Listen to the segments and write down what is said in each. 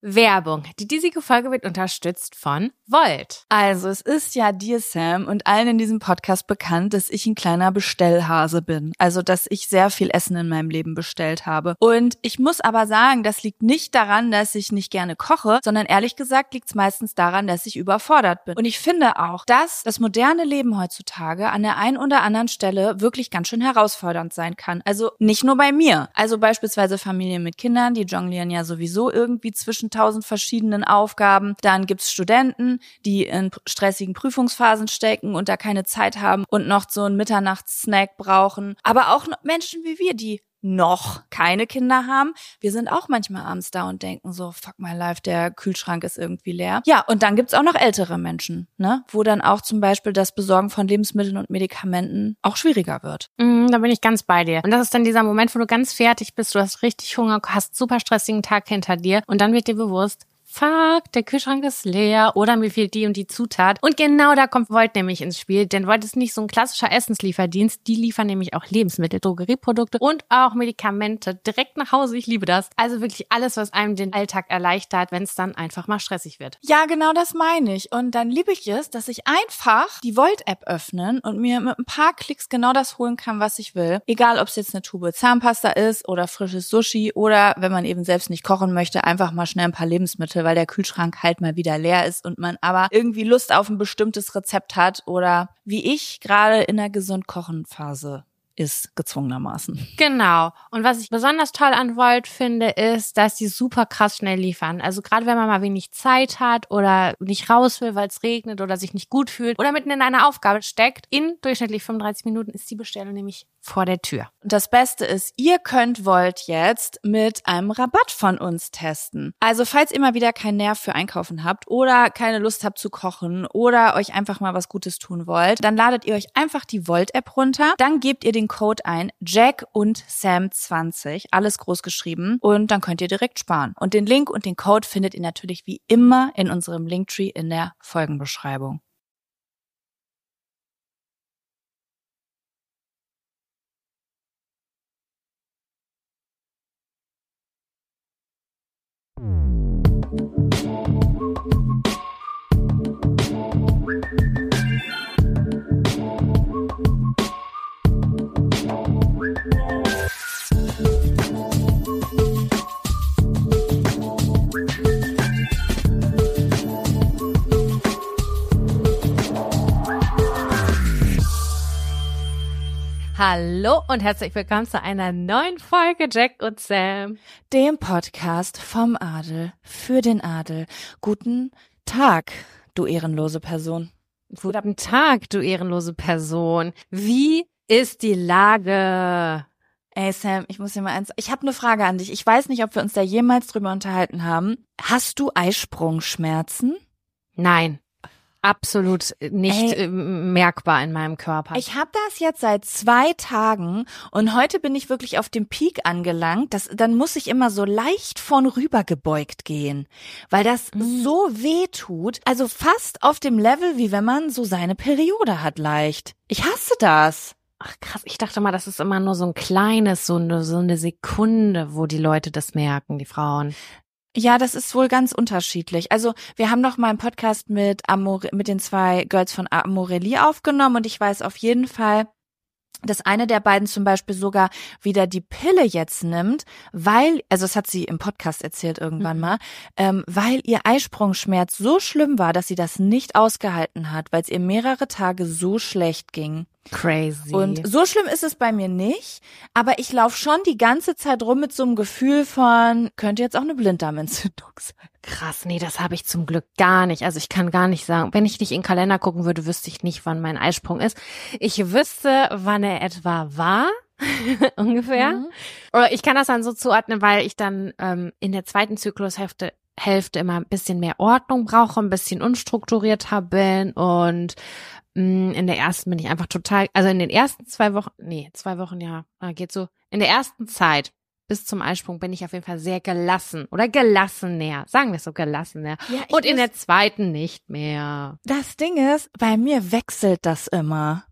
Werbung. Die diesige Folge wird unterstützt von Volt. Also, es ist ja dir, Sam, und allen in diesem Podcast bekannt, dass ich ein kleiner Bestellhase bin. Also, dass ich sehr viel Essen in meinem Leben bestellt habe. Und ich muss aber sagen, das liegt nicht daran, dass ich nicht gerne koche, sondern ehrlich gesagt liegt es meistens daran, dass ich überfordert bin. Und ich finde auch, dass das moderne Leben heutzutage an der einen oder anderen Stelle wirklich ganz schön herausfordernd sein kann. Also nicht nur bei mir. Also beispielsweise Familien mit Kindern, die jonglieren ja sowieso irgendwie zwischen 1000 verschiedenen Aufgaben. Dann gibt's Studenten, die in stressigen Prüfungsphasen stecken und da keine Zeit haben und noch so einen Mitternachtssnack brauchen. Aber auch Menschen wie wir, die noch keine Kinder haben. Wir sind auch manchmal abends da und denken so, fuck my life, der Kühlschrank ist irgendwie leer. Ja, und dann gibt's auch noch ältere Menschen, ne, wo dann auch zum Beispiel das Besorgen von Lebensmitteln und Medikamenten auch schwieriger wird. Da bin ich ganz bei dir. Und das ist dann dieser Moment, wo du ganz fertig bist, du hast richtig Hunger, hast einen super stressigen Tag hinter dir und dann wird dir bewusst, fuck, der Kühlschrank ist leer oder mir fehlt die und die Zutat. Und genau da kommt Volt nämlich ins Spiel, denn Volt ist nicht so ein klassischer Essenslieferdienst. Die liefern nämlich auch Lebensmittel, Drogerieprodukte und auch Medikamente direkt nach Hause. Ich liebe das. Also wirklich alles, was einem den Alltag erleichtert, wenn es dann einfach mal stressig wird. Ja, genau das meine ich. Und dann liebe ich es, dass ich einfach die Volt-App öffnen und mir mit ein paar Klicks genau das holen kann, was ich will. Egal, ob es jetzt eine Tube Zahnpasta ist oder frisches Sushi oder, wenn man eben selbst nicht kochen möchte, einfach mal schnell ein paar Lebensmittel, weil der Kühlschrank halt mal wieder leer ist und man aber irgendwie Lust auf ein bestimmtes Rezept hat oder wie ich gerade in der Gesund-Kochen-Phase ist, gezwungenermaßen. Genau. Und was ich besonders toll an Volt finde, ist, dass die super krass schnell liefern. Also gerade wenn man mal wenig Zeit hat oder nicht raus will, weil es regnet oder sich nicht gut fühlt oder mitten in einer Aufgabe steckt, in durchschnittlich 35 Minuten ist die Bestellung nämlich vor der Tür. Und das Beste ist, ihr könnt Volt jetzt mit einem Rabatt von uns testen. Also falls ihr mal wieder keinen Nerv für Einkaufen habt oder keine Lust habt zu kochen oder euch einfach mal was Gutes tun wollt, dann ladet ihr euch einfach die Volt-App runter, dann gebt ihr den Code ein, Jack und Sam 20, alles groß geschrieben und dann könnt ihr direkt sparen. Und den Link und den Code findet ihr natürlich wie immer in unserem Linktree in der Folgenbeschreibung. Hallo und herzlich willkommen zu einer neuen Folge Jack und Sam, dem Podcast vom Adel für den Adel. Guten Tag, du ehrenlose Person. Guten Tag, du ehrenlose Person. Wie ist die Lage? Ey Sam, ich muss dir mal ich habe eine Frage an dich. Ich weiß nicht, ob wir uns da jemals drüber unterhalten haben. Hast du Eisprungschmerzen? Nein. Absolut nicht merkbar in meinem Körper. Ich habe das jetzt seit 2 Tagen und heute bin ich wirklich auf dem Peak angelangt. Dann muss ich immer so leicht von rüber gebeugt gehen, weil das so weh tut. Also fast auf dem Level, wie wenn man so seine Periode hat leicht. Ich hasse das. Ach krass, ich dachte mal, das ist immer nur so ein kleines, so eine Sekunde, wo die Leute das merken, die Frauen. Ja, das ist wohl ganz unterschiedlich. Also wir haben noch mal einen Podcast mit den 2 Girls von Amorelie aufgenommen und ich weiß auf jeden Fall, dass eine der beiden zum Beispiel sogar wieder die Pille jetzt nimmt, also das hat sie im Podcast erzählt irgendwann mal, weil ihr Eisprungschmerz so schlimm war, dass sie das nicht ausgehalten hat, weil es ihr mehrere Tage so schlecht ging. Crazy. Und so schlimm ist es bei mir nicht, aber ich laufe schon die ganze Zeit rum mit so einem Gefühl von, könnte jetzt auch eine Blinddarmentzündung sein. Krass, nee, das habe ich zum Glück gar nicht. Also ich kann gar nicht sagen, wenn ich nicht in den Kalender gucken würde, wüsste ich nicht, wann mein Eisprung ist. Ich wüsste, wann er etwa war, ungefähr. Oder ich kann das dann so zuordnen, weil ich dann in der zweiten Zyklushälfte immer ein bisschen mehr Ordnung brauche, ein bisschen unstrukturierter bin und in der ersten bin ich einfach total, also in den ersten 2 Wochen, ja, geht so. In der ersten Zeit bis zum Eisprung bin ich auf jeden Fall sehr gelassen oder gelassener, sagen wir es so, gelassener. Ja, und in der zweiten nicht mehr. Das Ding ist, bei mir wechselt das immer.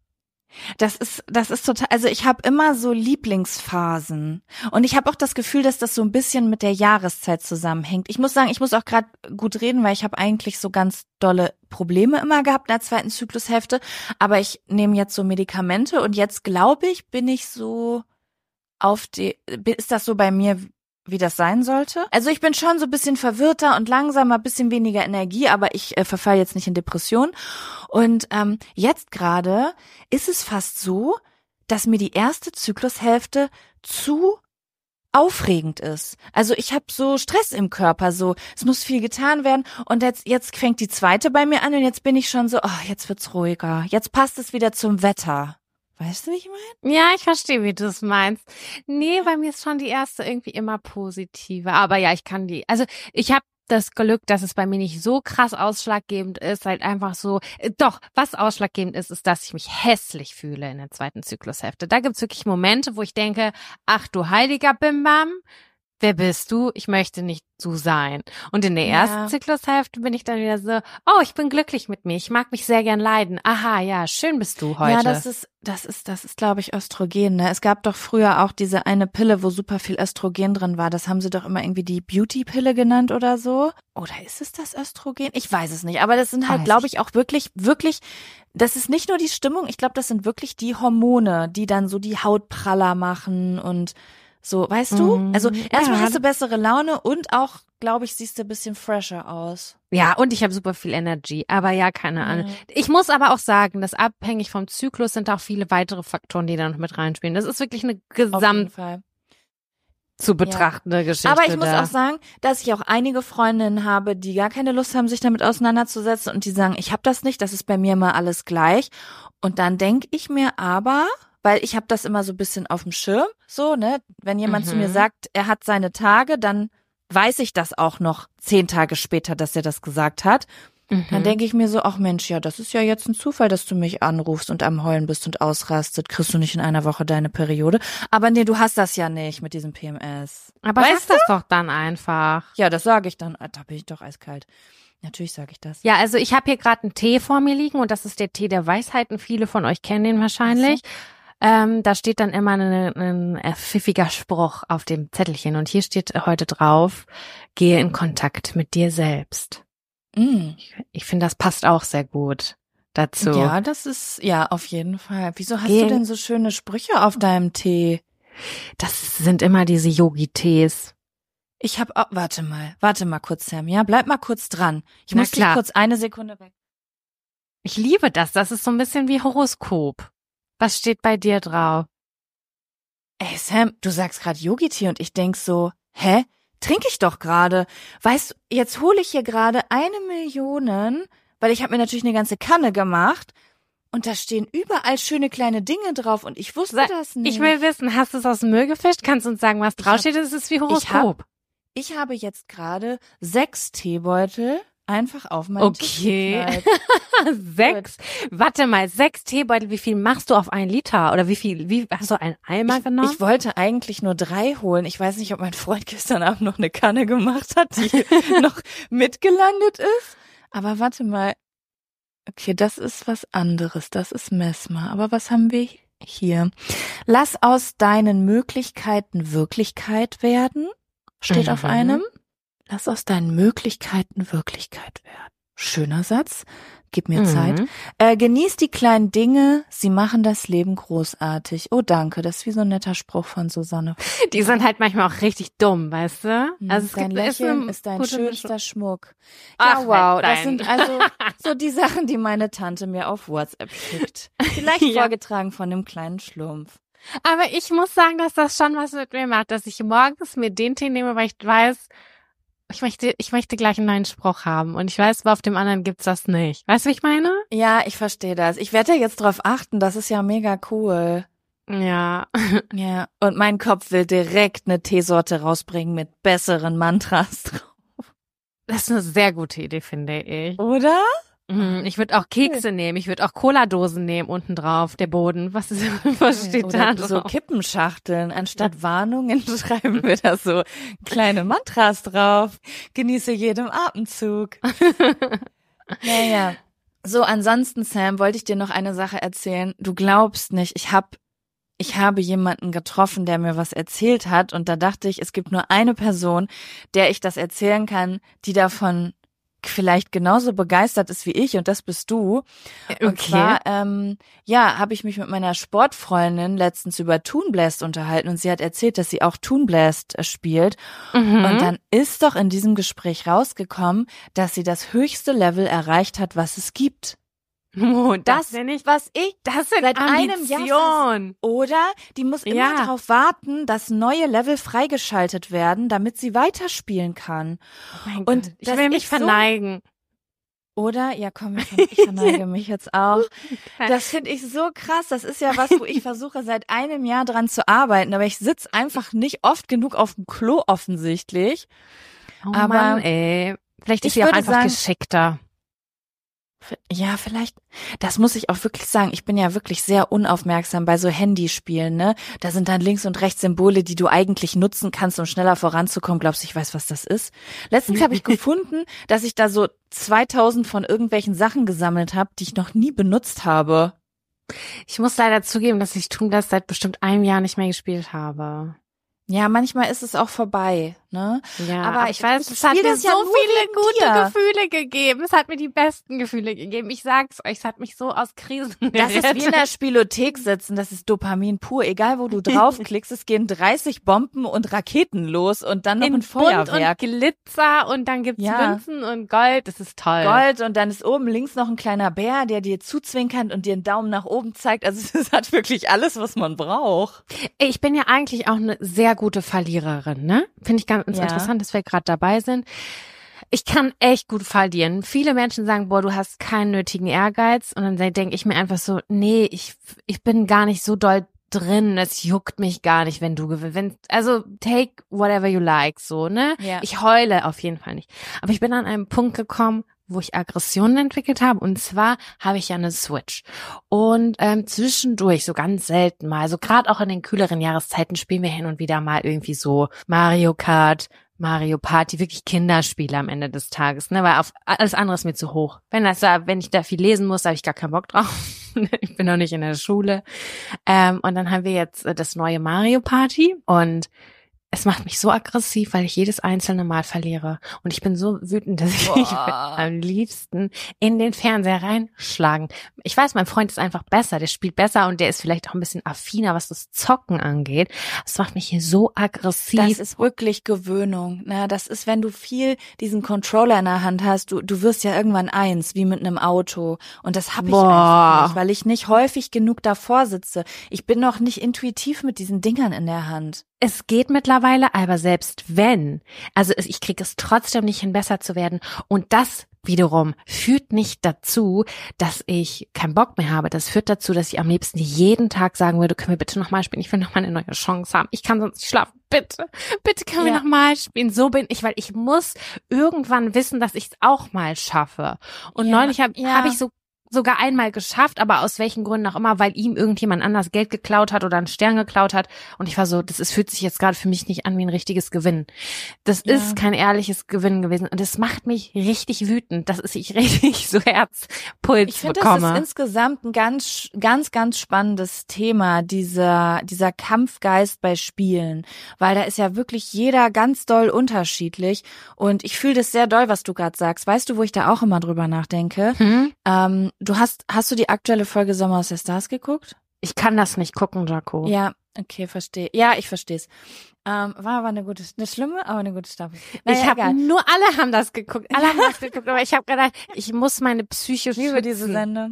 Das ist total, also ich habe immer so Lieblingsphasen und ich habe auch das Gefühl, dass das so ein bisschen mit der Jahreszeit zusammenhängt. Ich muss sagen, ich muss auch gerade gut reden, weil ich habe eigentlich so ganz dolle Probleme immer gehabt in der zweiten Zyklushälfte, aber ich nehme jetzt so Medikamente und jetzt glaube ich, bin ich so ist das so bei mir, wie das sein sollte? Also ich bin schon so ein bisschen verwirrter und langsamer, ein bisschen weniger Energie, aber ich verfalle jetzt nicht in Depression. Und jetzt gerade ist es fast so, dass mir die erste Zyklushälfte zu aufregend ist. Also ich habe so Stress im Körper, so es muss viel getan werden und jetzt fängt die zweite bei mir an und jetzt bin ich schon so, oh, jetzt wird's ruhiger. Jetzt passt es wieder zum Wetter. Weißt du, wie ich meine? Ja, ich verstehe, wie du es meinst. Nee, bei mir ist schon die erste irgendwie immer positiver. Aber ja, also ich habe das Glück, dass es bei mir nicht so krass ausschlaggebend ist, halt einfach so, doch, was ausschlaggebend ist, ist, dass ich mich hässlich fühle in der zweiten Zyklushälfte. Da gibt's wirklich Momente, wo ich denke, ach du heiliger Bimbam, wer bist du? Ich möchte nicht so sein. Und in der ersten Zyklushälfte bin ich dann wieder so, oh, ich bin glücklich mit mir. Ich mag mich sehr gern leiden. Aha, ja, schön bist du heute. Ja, das ist, glaube ich, Östrogen, ne? Es gab doch früher auch diese eine Pille, wo super viel Östrogen drin war. Das haben sie doch immer irgendwie die Beauty-Pille genannt oder so. Oder ist es das Östrogen? Ich weiß es nicht. Aber das sind halt, glaube ich, auch wirklich, das ist nicht nur die Stimmung. Ich glaube, das sind wirklich die Hormone, die dann so die Haut praller machen und so, weißt du? Also erstmal hast du bessere Laune und auch, glaube ich, siehst du ein bisschen fresher aus. Ja, und ich habe super viel Energy. Aber ja, keine Ahnung. Ich muss aber auch sagen, dass abhängig vom Zyklus sind auch viele weitere Faktoren, die da noch mit reinspielen. Das ist wirklich eine zu betrachtende Geschichte. Aber ich muss auch sagen, dass ich auch einige Freundinnen habe, die gar keine Lust haben, sich damit auseinanderzusetzen und die sagen, ich habe das nicht, das ist bei mir immer alles gleich. Und dann denke ich mir aber, weil ich habe das immer so ein bisschen auf dem Schirm, so, ne, wenn jemand zu mir sagt, er hat seine Tage, dann weiß ich das auch noch 10 Tage später, dass er das gesagt hat. Dann denke ich mir so, ach Mensch, ja, das ist ja jetzt ein Zufall, dass du mich anrufst und am Heulen bist und ausrastet. Kriegst du nicht in einer Woche deine Periode? Aber nee, du hast das ja nicht mit diesem PMS. Aber weißt du das doch dann einfach. Ja, das sage ich dann. Da bin ich doch eiskalt. Natürlich sage ich das. Ja, also ich habe hier gerade einen Tee vor mir liegen und das ist der Tee der Weisheiten. Viele von euch kennen den wahrscheinlich. Da steht dann immer ein pfiffiger Spruch auf dem Zettelchen und hier steht heute drauf, gehe in Kontakt mit dir selbst. Ich finde, das passt auch sehr gut dazu. Ja, das ist, ja, auf jeden Fall. Wieso hast du denn so schöne Sprüche auf deinem Tee? Das sind immer diese Yogi-Tees. Ich habe, warte mal kurz, Sam, ja, bleib mal kurz dran. Ich muss dich kurz eine Sekunde weg. Ich liebe das ist so ein bisschen wie Horoskop. Was steht bei dir drauf? Ey, Sam, du sagst gerade Yogi-Tee und ich denk so, hä? Trinke ich doch gerade. Weißt du, jetzt hole ich hier gerade 1 Million, weil ich habe mir natürlich eine ganze Kanne gemacht und da stehen überall schöne kleine Dinge drauf und ich wusste das nicht. Ich will wissen, hast du es aus dem Müll gefischt? Kannst du uns sagen, was draufsteht? Das ist wie Horoskop. Ich habe jetzt gerade 6 Teebeutel einfach auf meinen Tisch geknallt. 6? Warte mal, 6 Teebeutel, wie viel machst du auf 1 Liter? Oder wie hast du einen Eimer genommen? Ich wollte eigentlich nur 3 holen. Ich weiß nicht, ob mein Freund gestern Abend noch eine Kanne gemacht hat, die noch mitgelandet ist. Aber warte mal. Okay, das ist was anderes. Das ist Mesmer. Aber was haben wir hier? Lass aus deinen Möglichkeiten Wirklichkeit werden. Steht auf einem. Lass aus deinen Möglichkeiten Wirklichkeit werden. Schöner Satz. Gib mir Zeit. Genieß die kleinen Dinge. Sie machen das Leben großartig. Oh, danke. Das ist wie so ein netter Spruch von Susanne. Die sind halt manchmal auch richtig dumm, weißt du? Also dein Lächeln ist dein schönster Schmuck. Ach, ja, wow. Das sind also so die Sachen, die meine Tante mir auf WhatsApp schickt. Vielleicht vorgetragen von dem kleinen Schlumpf. Aber ich muss sagen, dass das schon was mit mir macht, dass ich morgens mir den Tee nehme, weil ich weiß, ich möchte gleich einen neuen Spruch haben und ich weiß, aber auf dem anderen gibt's das nicht. Weißt du, wie ich meine? Ja, ich verstehe das. Ich werde ja jetzt drauf achten, das ist ja mega cool. Ja. Ja, und mein Kopf will direkt eine Teesorte rausbringen mit besseren Mantras drauf. Das ist eine sehr gute Idee, finde ich. Oder? Ich würde auch Kekse nehmen, ich würde auch Cola-Dosen nehmen unten drauf, der Boden. Was steht oder da drauf? So Kippenschachteln. Anstatt Warnungen schreiben wir da so kleine Mantras drauf. Genieße jedem Atemzug. Naja. So, ansonsten, Sam, wollte ich dir noch eine Sache erzählen. Du glaubst nicht, ich habe jemanden getroffen, der mir was erzählt hat und da dachte ich, es gibt nur eine Person, der ich das erzählen kann, die davon vielleicht genauso begeistert ist wie ich und das bist du. Okay. Und zwar, habe ich mich mit meiner Sportfreundin letztens über Toon Blast unterhalten und sie hat erzählt, dass sie auch Toon Blast spielt. Mhm. Und dann ist doch in diesem Gespräch rausgekommen, dass sie das höchste Level erreicht hat, was es gibt. Oh, Das, was ich das sind seit einem Ambitionen. Jahr oder die muss immer Ja. darauf warten, dass neue Level freigeschaltet werden, damit sie weiterspielen kann. Oh mein Und Gott, ich dass will mich ich so- verneigen. Oder? Ja, komm, ich verneige mich jetzt auch. Das finde ich so krass. Das ist ja was, wo ich versuche seit einem Jahr dran zu arbeiten, aber ich sitze einfach nicht oft genug auf dem Klo offensichtlich. Oh Aber Mann, ey. Vielleicht ist ich sie auch würde einfach sagen- geschickter. Ja, vielleicht, das muss ich auch wirklich sagen, ich bin ja wirklich sehr unaufmerksam bei so Handyspielen, ne? Da sind dann links und rechts Symbole, die du eigentlich nutzen kannst, um schneller voranzukommen. Glaubst du, ich weiß, was das ist? Letztens habe ich gefunden, dass ich da so 2000 von irgendwelchen Sachen gesammelt habe, die ich noch nie benutzt habe. Ich muss leider zugeben, dass ich Toon Blast seit bestimmt einem Jahr nicht mehr gespielt habe. Ja, manchmal ist es auch vorbei, ne? Ja, Aber aber ich weiß, ich es hat spiel mir das so ja nur viele wegen gute dir. Gefühle gegeben. Es hat mir die besten Gefühle gegeben. Ich sag's euch, es hat mich so aus Krisen Das ist wie in gerettet. der Spielothek sitzen, das ist Dopamin pur. Egal, wo du draufklickst, es gehen 30 Bomben und Raketen los und dann noch in ein Bunt Feuerwerk. und Glitzer und dann gibt's Ja. Münzen und Gold. Das ist toll. Gold und dann ist oben links noch ein kleiner Bär, der dir zuzwinkert und dir einen Daumen nach oben zeigt. Also es hat wirklich alles, was man braucht. Ich bin ja eigentlich auch eine sehr gute Verliererin, ne? Finde ich ganz Ja. interessant, dass wir gerade dabei sind. Ich kann echt gut verlieren. Viele Menschen sagen, boah, du hast keinen nötigen Ehrgeiz. Und dann denke ich mir einfach so, nee, ich bin gar nicht so doll drin. Es juckt mich gar nicht, wenn du gewinnst. Also take whatever you like, so, ne? Ja. Ich heule auf jeden Fall nicht. Aber ich bin an einem Punkt gekommen, wo ich Aggressionen entwickelt habe. Und zwar habe ich ja eine Switch. Und zwischendurch, so ganz selten mal, also gerade auch in den kühleren Jahreszeiten spielen wir hin und wieder mal irgendwie so Mario Kart, Mario Party, wirklich Kinderspiele am Ende des Tages, ne, weil auf alles andere ist mir zu hoch. Wenn ich da viel lesen muss, habe ich gar keinen Bock drauf. Ich bin noch nicht in der Schule. Und dann haben wir jetzt das neue Mario Party und es macht mich so aggressiv, weil ich jedes einzelne Mal verliere. Und ich bin so wütend, dass ich am liebsten in den Fernseher reinschlagen. Ich weiß, mein Freund ist einfach besser, der spielt besser und der ist vielleicht auch ein bisschen affiner, was das Zocken angeht. Das macht mich hier so aggressiv. Das ist wirklich Gewöhnung. Na, das ist, wenn du viel diesen Controller in der Hand hast, du wirst ja irgendwann eins, wie mit einem Auto. Und das habe ich einfach nicht, weil ich nicht häufig genug davor sitze. Ich bin noch nicht intuitiv mit diesen Dingern in der Hand. Es geht mittlerweile, aber selbst wenn, also ich kriege es trotzdem nicht hin, besser zu werden. Und das wiederum führt nicht dazu, dass ich keinen Bock mehr habe. Das führt dazu, dass ich am liebsten jeden Tag sagen würde, können wir bitte nochmal spielen? Ich will nochmal eine neue Chance haben. Ich kann sonst nicht schlafen. Bitte können wir nochmal spielen. So bin ich, weil ich muss irgendwann wissen, dass ich es auch mal schaffe. Und neulich habe ich sogar einmal geschafft, aber aus welchen Gründen auch immer, weil ihm irgendjemand anders Geld geklaut hat oder einen Stern geklaut hat. Und ich war so, fühlt sich jetzt gerade für mich nicht an wie ein richtiges Gewinn. Das ist kein ehrliches Gewinn gewesen. Und das macht mich richtig wütend, dass ich richtig so Herzpuls Ich finde, bekomme. das ist insgesamt ein ganz spannendes Thema, dieser Kampfgeist bei Spielen. Weil da ist ja wirklich jeder ganz doll unterschiedlich. Und ich fühle das sehr doll, was du gerade sagst. Weißt du, wo ich da auch immer drüber nachdenke? Hast du die aktuelle Folge Sommer aus der Stars geguckt? Ich kann das nicht gucken, Jaco. Ja, okay, verstehe. Ja, ich verstehe es. War aber eine schlimme, aber eine gute Staffel. Naja, Ich habe egal. nur, alle haben das geguckt, aber ich habe gedacht, ich muss meine Psyche Ich liebe diese Sendung.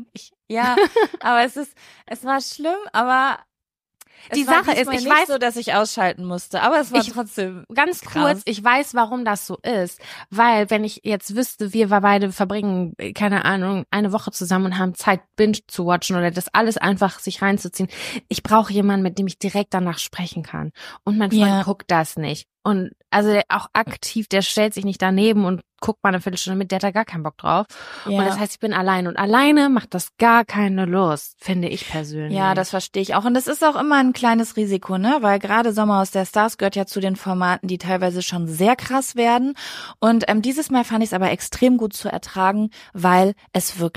Aber es war schlimm, aber Die es war Sache ist, diesmal ich nicht weiß so, dass ich ausschalten musste, aber es war trotzdem ganz krass. kurz, ich weiß, warum das so ist, weil wenn ich jetzt wüsste, wir beide verbringen, keine Ahnung, eine Woche zusammen und haben Zeit, Binge zu watchen oder das alles einfach sich reinzuziehen, ich brauche jemanden, mit dem ich direkt danach sprechen kann. Und mein Freund guckt das nicht. Und also der auch aktiv, der stellt sich nicht daneben und guckt mal eine Viertelstunde mit, der hat da gar keinen Bock drauf. Ja. Und das heißt, ich bin allein. Und alleine macht das gar keine Lust, finde ich persönlich. Ja, das verstehe ich auch. Und das ist auch immer ein kleines Risiko, ne? Weil gerade Sommer aus der Stars gehört ja zu den Formaten, die teilweise schon sehr krass werden. Und dieses Mal fand ich es aber extrem gut zu ertragen, weil es wirklich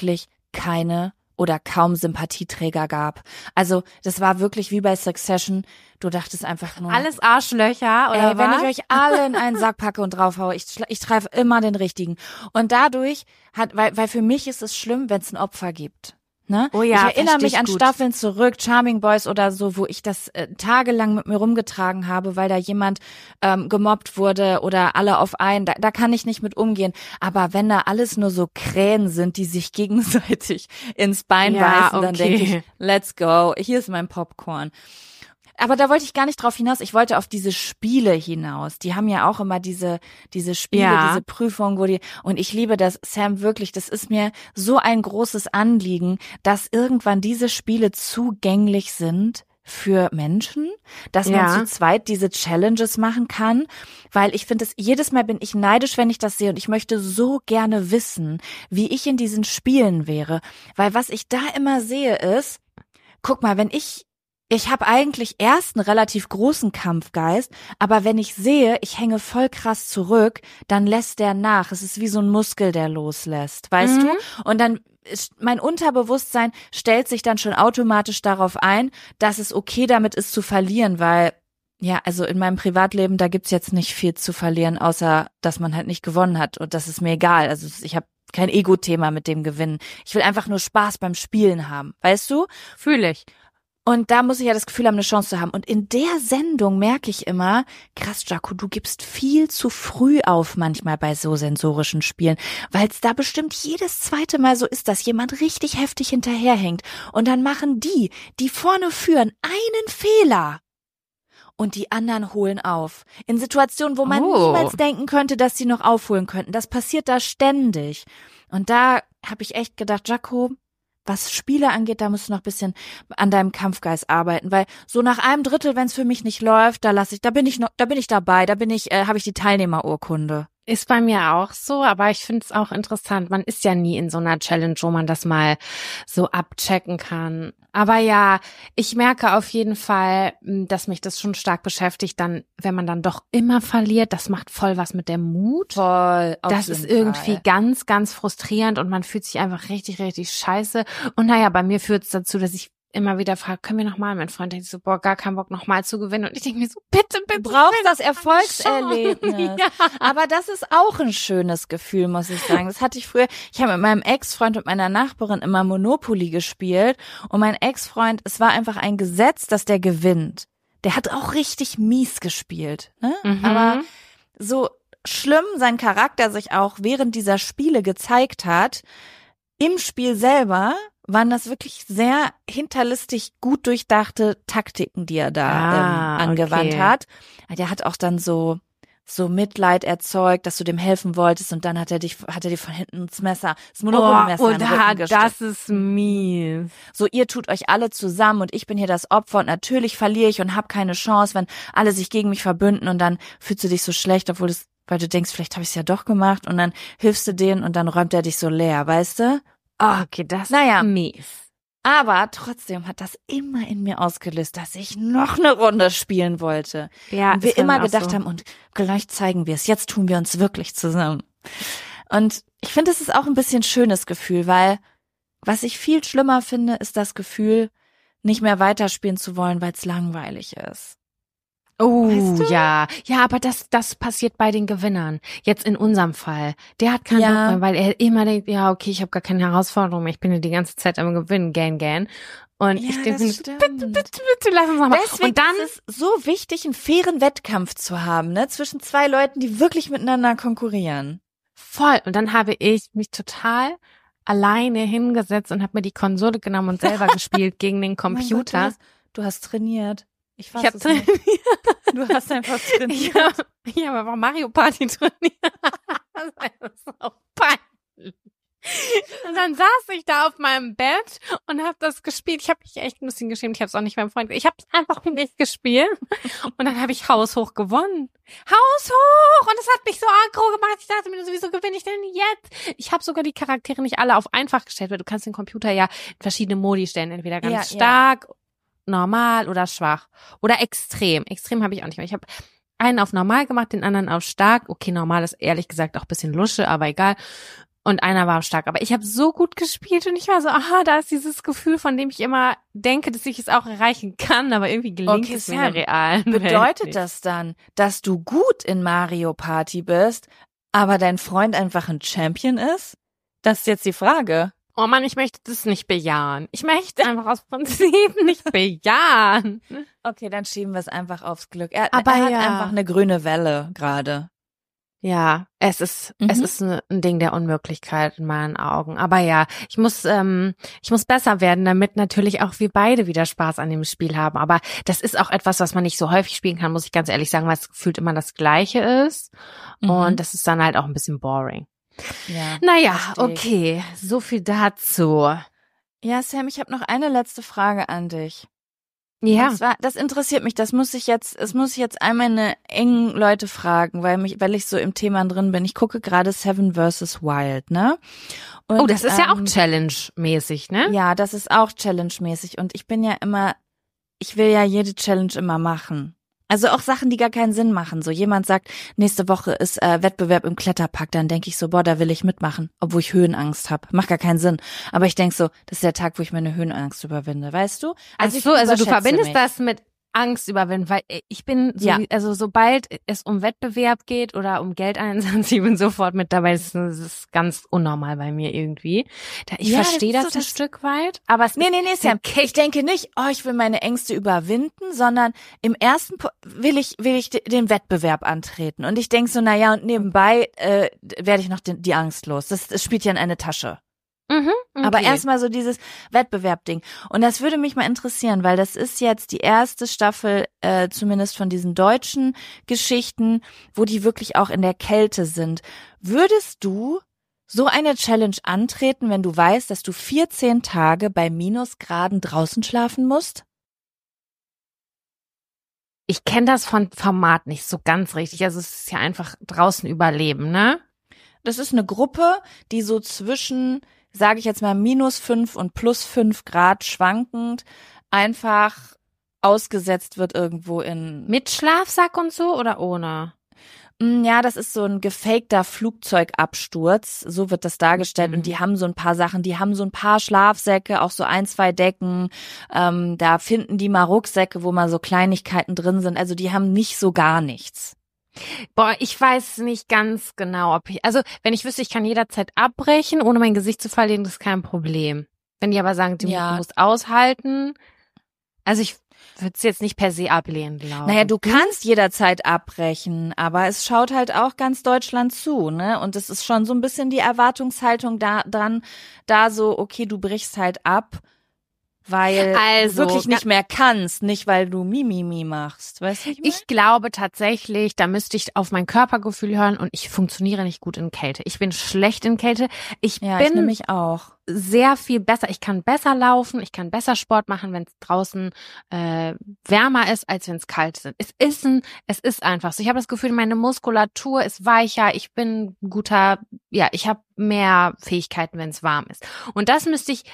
keine oder kaum Sympathieträger gab. Also das war wirklich wie bei Succession. Du dachtest einfach nur... Alles Arschlöcher, oder wenn was? ich euch alle in einen Sack packe und draufhaue, ich treffe immer den richtigen. Und dadurch weil für mich ist es schlimm, wenn es ein Opfer gibt. Ne? Oh ja, ich erinnere mich an gut. Staffeln zurück, Charming Boys oder so, wo ich das tagelang mit mir rumgetragen habe, weil da jemand gemobbt wurde oder alle auf einen. Da kann ich nicht mit umgehen. Aber wenn da alles nur so Krähen sind, die sich gegenseitig ins Bein beißen, dann denke ich, let's go, hier ist mein Popcorn. Aber da wollte ich gar nicht drauf hinaus. Ich wollte auf diese Spiele hinaus. Die haben ja auch immer diese Spiele, diese Prüfungen, und ich liebe das, Sam, wirklich, das ist mir so ein großes Anliegen, dass irgendwann diese Spiele zugänglich sind für Menschen, dass man zu zweit diese Challenges machen kann, weil ich finde, jedes Mal bin ich neidisch, wenn ich das sehe, und ich möchte so gerne wissen, wie ich in diesen Spielen wäre, weil was ich da immer sehe ist, guck mal, ich habe eigentlich erst einen relativ großen Kampfgeist, aber wenn ich sehe, ich hänge voll krass zurück, dann lässt der nach. Es ist wie so ein Muskel, der loslässt, weißt du? Und dann mein Unterbewusstsein stellt sich dann schon automatisch darauf ein, dass es okay damit ist zu verlieren, weil also in meinem Privatleben, da gibt's jetzt nicht viel zu verlieren, außer dass man halt nicht gewonnen hat, und das ist mir egal. Also ich habe kein Ego-Thema mit dem Gewinnen. Ich will einfach nur Spaß beim Spielen haben, weißt du? Fühle ich. Und da muss ich ja das Gefühl haben, eine Chance zu haben. Und in der Sendung merke ich immer, krass, Jaco, du gibst viel zu früh auf manchmal bei so sensorischen Spielen, weil es da bestimmt jedes zweite Mal so ist, dass jemand richtig heftig hinterherhängt. Und dann machen die vorne führen, einen Fehler. Und die anderen holen auf. In Situationen, wo man niemals denken könnte, dass sie noch aufholen könnten. Das passiert da ständig. Und da habe ich echt gedacht, Jaco, was Spiele angeht, da musst du noch ein bisschen an deinem Kampfgeist arbeiten, weil so nach einem Drittel, wenn es für mich nicht läuft, da bin ich dabei, habe ich die Teilnehmerurkunde. Ist bei mir auch so, aber ich finde es auch interessant. Man ist ja nie in so einer Challenge, wo man das mal so abchecken kann. Aber ja, ich merke auf jeden Fall, dass mich das schon stark beschäftigt, dann, wenn man dann doch immer verliert, das macht voll was mit dem Mut. Voll. Das ist irgendwie ganz, ganz frustrierend und man fühlt sich einfach richtig, richtig scheiße. Und naja, bei mir führt es dazu, dass ich immer wieder frage, können wir nochmal? Mein Freund denkt so, gar keinen Bock nochmal zu gewinnen. Und ich denke mir so, bitte. Du brauchst das Erfolgserlebnis. Ja. Aber das ist auch ein schönes Gefühl, muss ich sagen. Das hatte ich früher. Ich habe mit meinem Ex-Freund und meiner Nachbarin immer Monopoly gespielt. Und mein Ex-Freund, es war einfach ein Gesetz, dass der gewinnt. Der hat auch richtig mies gespielt, ne? Aber so schlimm sein Charakter sich auch während dieser Spiele gezeigt hat, im Spiel selber waren das wirklich sehr hinterlistig gut durchdachte Taktiken, die er da angewandt hat. Der hat auch dann so Mitleid erzeugt, dass du dem helfen wolltest, und dann hat er dir von hinten das Monopoly-Messer in den Rücken gesteckt. Das ist mies. So, ihr tut euch alle zusammen und ich bin hier das Opfer, und natürlich verliere ich und habe keine Chance, wenn alle sich gegen mich verbünden, und dann fühlst du dich so schlecht, weil du denkst, vielleicht habe ich es ja doch gemacht, und dann hilfst du denen und dann räumt er dich so leer, weißt du? Okay, das ist mies. Aber trotzdem hat das immer in mir ausgelöst, dass ich noch eine Runde spielen wollte. Ja, und wir immer gedacht haben, und gleich zeigen wir es, jetzt tun wir uns wirklich zusammen. Und ich finde, es ist auch ein bisschen schönes Gefühl, weil was ich viel schlimmer finde, ist das Gefühl, nicht mehr weiterspielen zu wollen, weil es langweilig ist. Oh, weißt du? Ja, aber das passiert bei den Gewinnern. Jetzt in unserem Fall. Der hat keinen Bock mehr, weil er immer denkt, ja, okay, ich habe gar keine Herausforderung mehr. Ich bin ja die ganze Zeit am Gewinnen, gern. Und ich denke, bitte, lass uns noch mal. Deswegen und dann ist es so wichtig, einen fairen Wettkampf zu haben, ne, zwischen zwei Leuten, die wirklich miteinander konkurrieren. Voll. Und dann habe ich mich total alleine hingesetzt und habe mir die Konsole genommen und selber gespielt gegen den Computer. Gott, du hast trainiert. Ich habe trainiert. Du hast einfach trainiert. Ich habe einfach Mario Party trainiert. Das ist so peinlich. Und dann saß ich da auf meinem Bett und habe das gespielt. Ich habe mich echt ein bisschen geschämt. Ich habe es auch nicht meinem Freund. Ich habe es einfach nicht gespielt. Und dann habe ich haushoch gewonnen. Haushoch! Und es hat mich so aggro gemacht. Ich dachte mir, wieso gewinne ich denn jetzt? Ich habe sogar die Charaktere nicht alle auf einfach gestellt, weil du kannst den Computer ja in verschiedene Modi stellen. Entweder ganz stark, normal oder schwach. Oder extrem. Extrem habe ich auch nicht mehr. Ich habe einen auf normal gemacht, den anderen auf stark. Okay, normal ist ehrlich gesagt auch ein bisschen Lusche, aber egal. und einer war stark. Aber ich habe so gut gespielt und ich war so, aha, da ist dieses Gefühl, von dem ich immer denke, dass ich es auch erreichen kann, aber irgendwie gelingt es mir in der realen Welt bedeutet nicht. das dann, dass du gut in Mario Party bist, aber dein Freund einfach ein Champion ist? Das ist jetzt die Frage. Oh Mann, ich möchte das nicht bejahen. Ich möchte einfach aus Prinzip nicht bejahen. Okay, dann schieben wir es einfach aufs Glück. Er Aber hat ja. einfach eine grüne Welle gerade. Ja, es ist ein Ding der Unmöglichkeit in meinen Augen. Aber ja, ich muss besser werden, damit natürlich auch wir beide wieder Spaß an dem Spiel haben. Aber das ist auch etwas, was man nicht so häufig spielen kann, muss ich ganz ehrlich sagen, weil es gefühlt immer das Gleiche ist. Und das ist dann halt auch ein bisschen boring. Ja, naja, verstehe ich. okay, so viel dazu. Ja, Sam, ich habe noch eine letzte Frage an dich. Ja, Und zwar, das interessiert mich, das muss ich jetzt all meine engen Leute fragen, weil ich so im Thema drin bin. Ich gucke gerade Seven vs. Wild, ne? Und, oh, das ist ja auch Challenge-mäßig, ne? Ja, das ist auch Challenge-mäßig und ich will ja jede Challenge immer machen. Also auch Sachen, die gar keinen Sinn machen. So jemand sagt, nächste Woche ist Wettbewerb im Kletterpark, dann denke ich so, boah, da will ich mitmachen, obwohl ich Höhenangst habe. Macht gar keinen Sinn. Aber ich denke so, das ist der Tag, wo ich meine Höhenangst überwinde, weißt du? Also du überschätze verbindest mich. das mit Angst überwinden, weil ich bin so, Ja. also sobald es um Wettbewerb geht oder um Geldeinsatz, ich bin sofort mit dabei. Das ist ganz unnormal bei mir irgendwie. Ich Ja, verstehe das das ist so ein das- Stück weit, aber es Nee, Sam. der Ich denke nicht, ich will meine Ängste überwinden, sondern im ersten will ich den Wettbewerb antreten. Und ich denke so, naja, und nebenbei werde ich noch die Angst los. Das spielt ja in eine Tasche. Okay. Aber erstmal so dieses Wettbewerb-Ding. Und das würde mich mal interessieren, weil das ist jetzt die erste Staffel, zumindest von diesen deutschen Geschichten, wo die wirklich auch in der Kälte sind. Würdest du so eine Challenge antreten, wenn du weißt, dass du 14 Tage bei Minusgraden draußen schlafen musst? Ich kenne das von Format nicht so ganz richtig. Also es ist ja einfach draußen überleben, ne? Das ist eine Gruppe, die so zwischen, sage ich jetzt mal, -5 und +5 Grad schwankend einfach ausgesetzt wird irgendwo in... Mit Schlafsack und so oder ohne? Ja, das ist so ein gefakter Flugzeugabsturz, so wird das dargestellt. Und die haben so ein paar Sachen, die haben so ein paar Schlafsäcke, auch so 1, 2 Decken. Da finden die mal Rucksäcke, wo mal so Kleinigkeiten drin sind. Also die haben nicht so gar nichts. Boah, ich weiß nicht ganz genau, also wenn ich wüsste, ich kann jederzeit abbrechen, ohne mein Gesicht zu verlieren, das ist kein Problem. Wenn die aber sagen, du musst aushalten, also ich würde es jetzt nicht per se ablehnen, glaube ich. Naja, du kannst jederzeit abbrechen, aber es schaut halt auch ganz Deutschland zu, ne? Und es ist schon so ein bisschen die Erwartungshaltung da so, okay, du brichst halt ab, weil du wirklich nicht mehr kannst, nicht weil du Mimimi machst, weißt du? Ich glaube tatsächlich, da müsste ich auf mein Körpergefühl hören und ich funktioniere nicht gut in Kälte. Ich bin schlecht in Kälte. Ich bin nämlich auch sehr viel besser. Ich kann besser laufen, ich kann besser Sport machen, wenn es draußen wärmer ist, als wenn es kalt ist. Es ist einfach so. Ich habe das Gefühl, meine Muskulatur ist weicher, ich bin ich habe mehr Fähigkeiten, wenn es warm ist. Und da müsste ich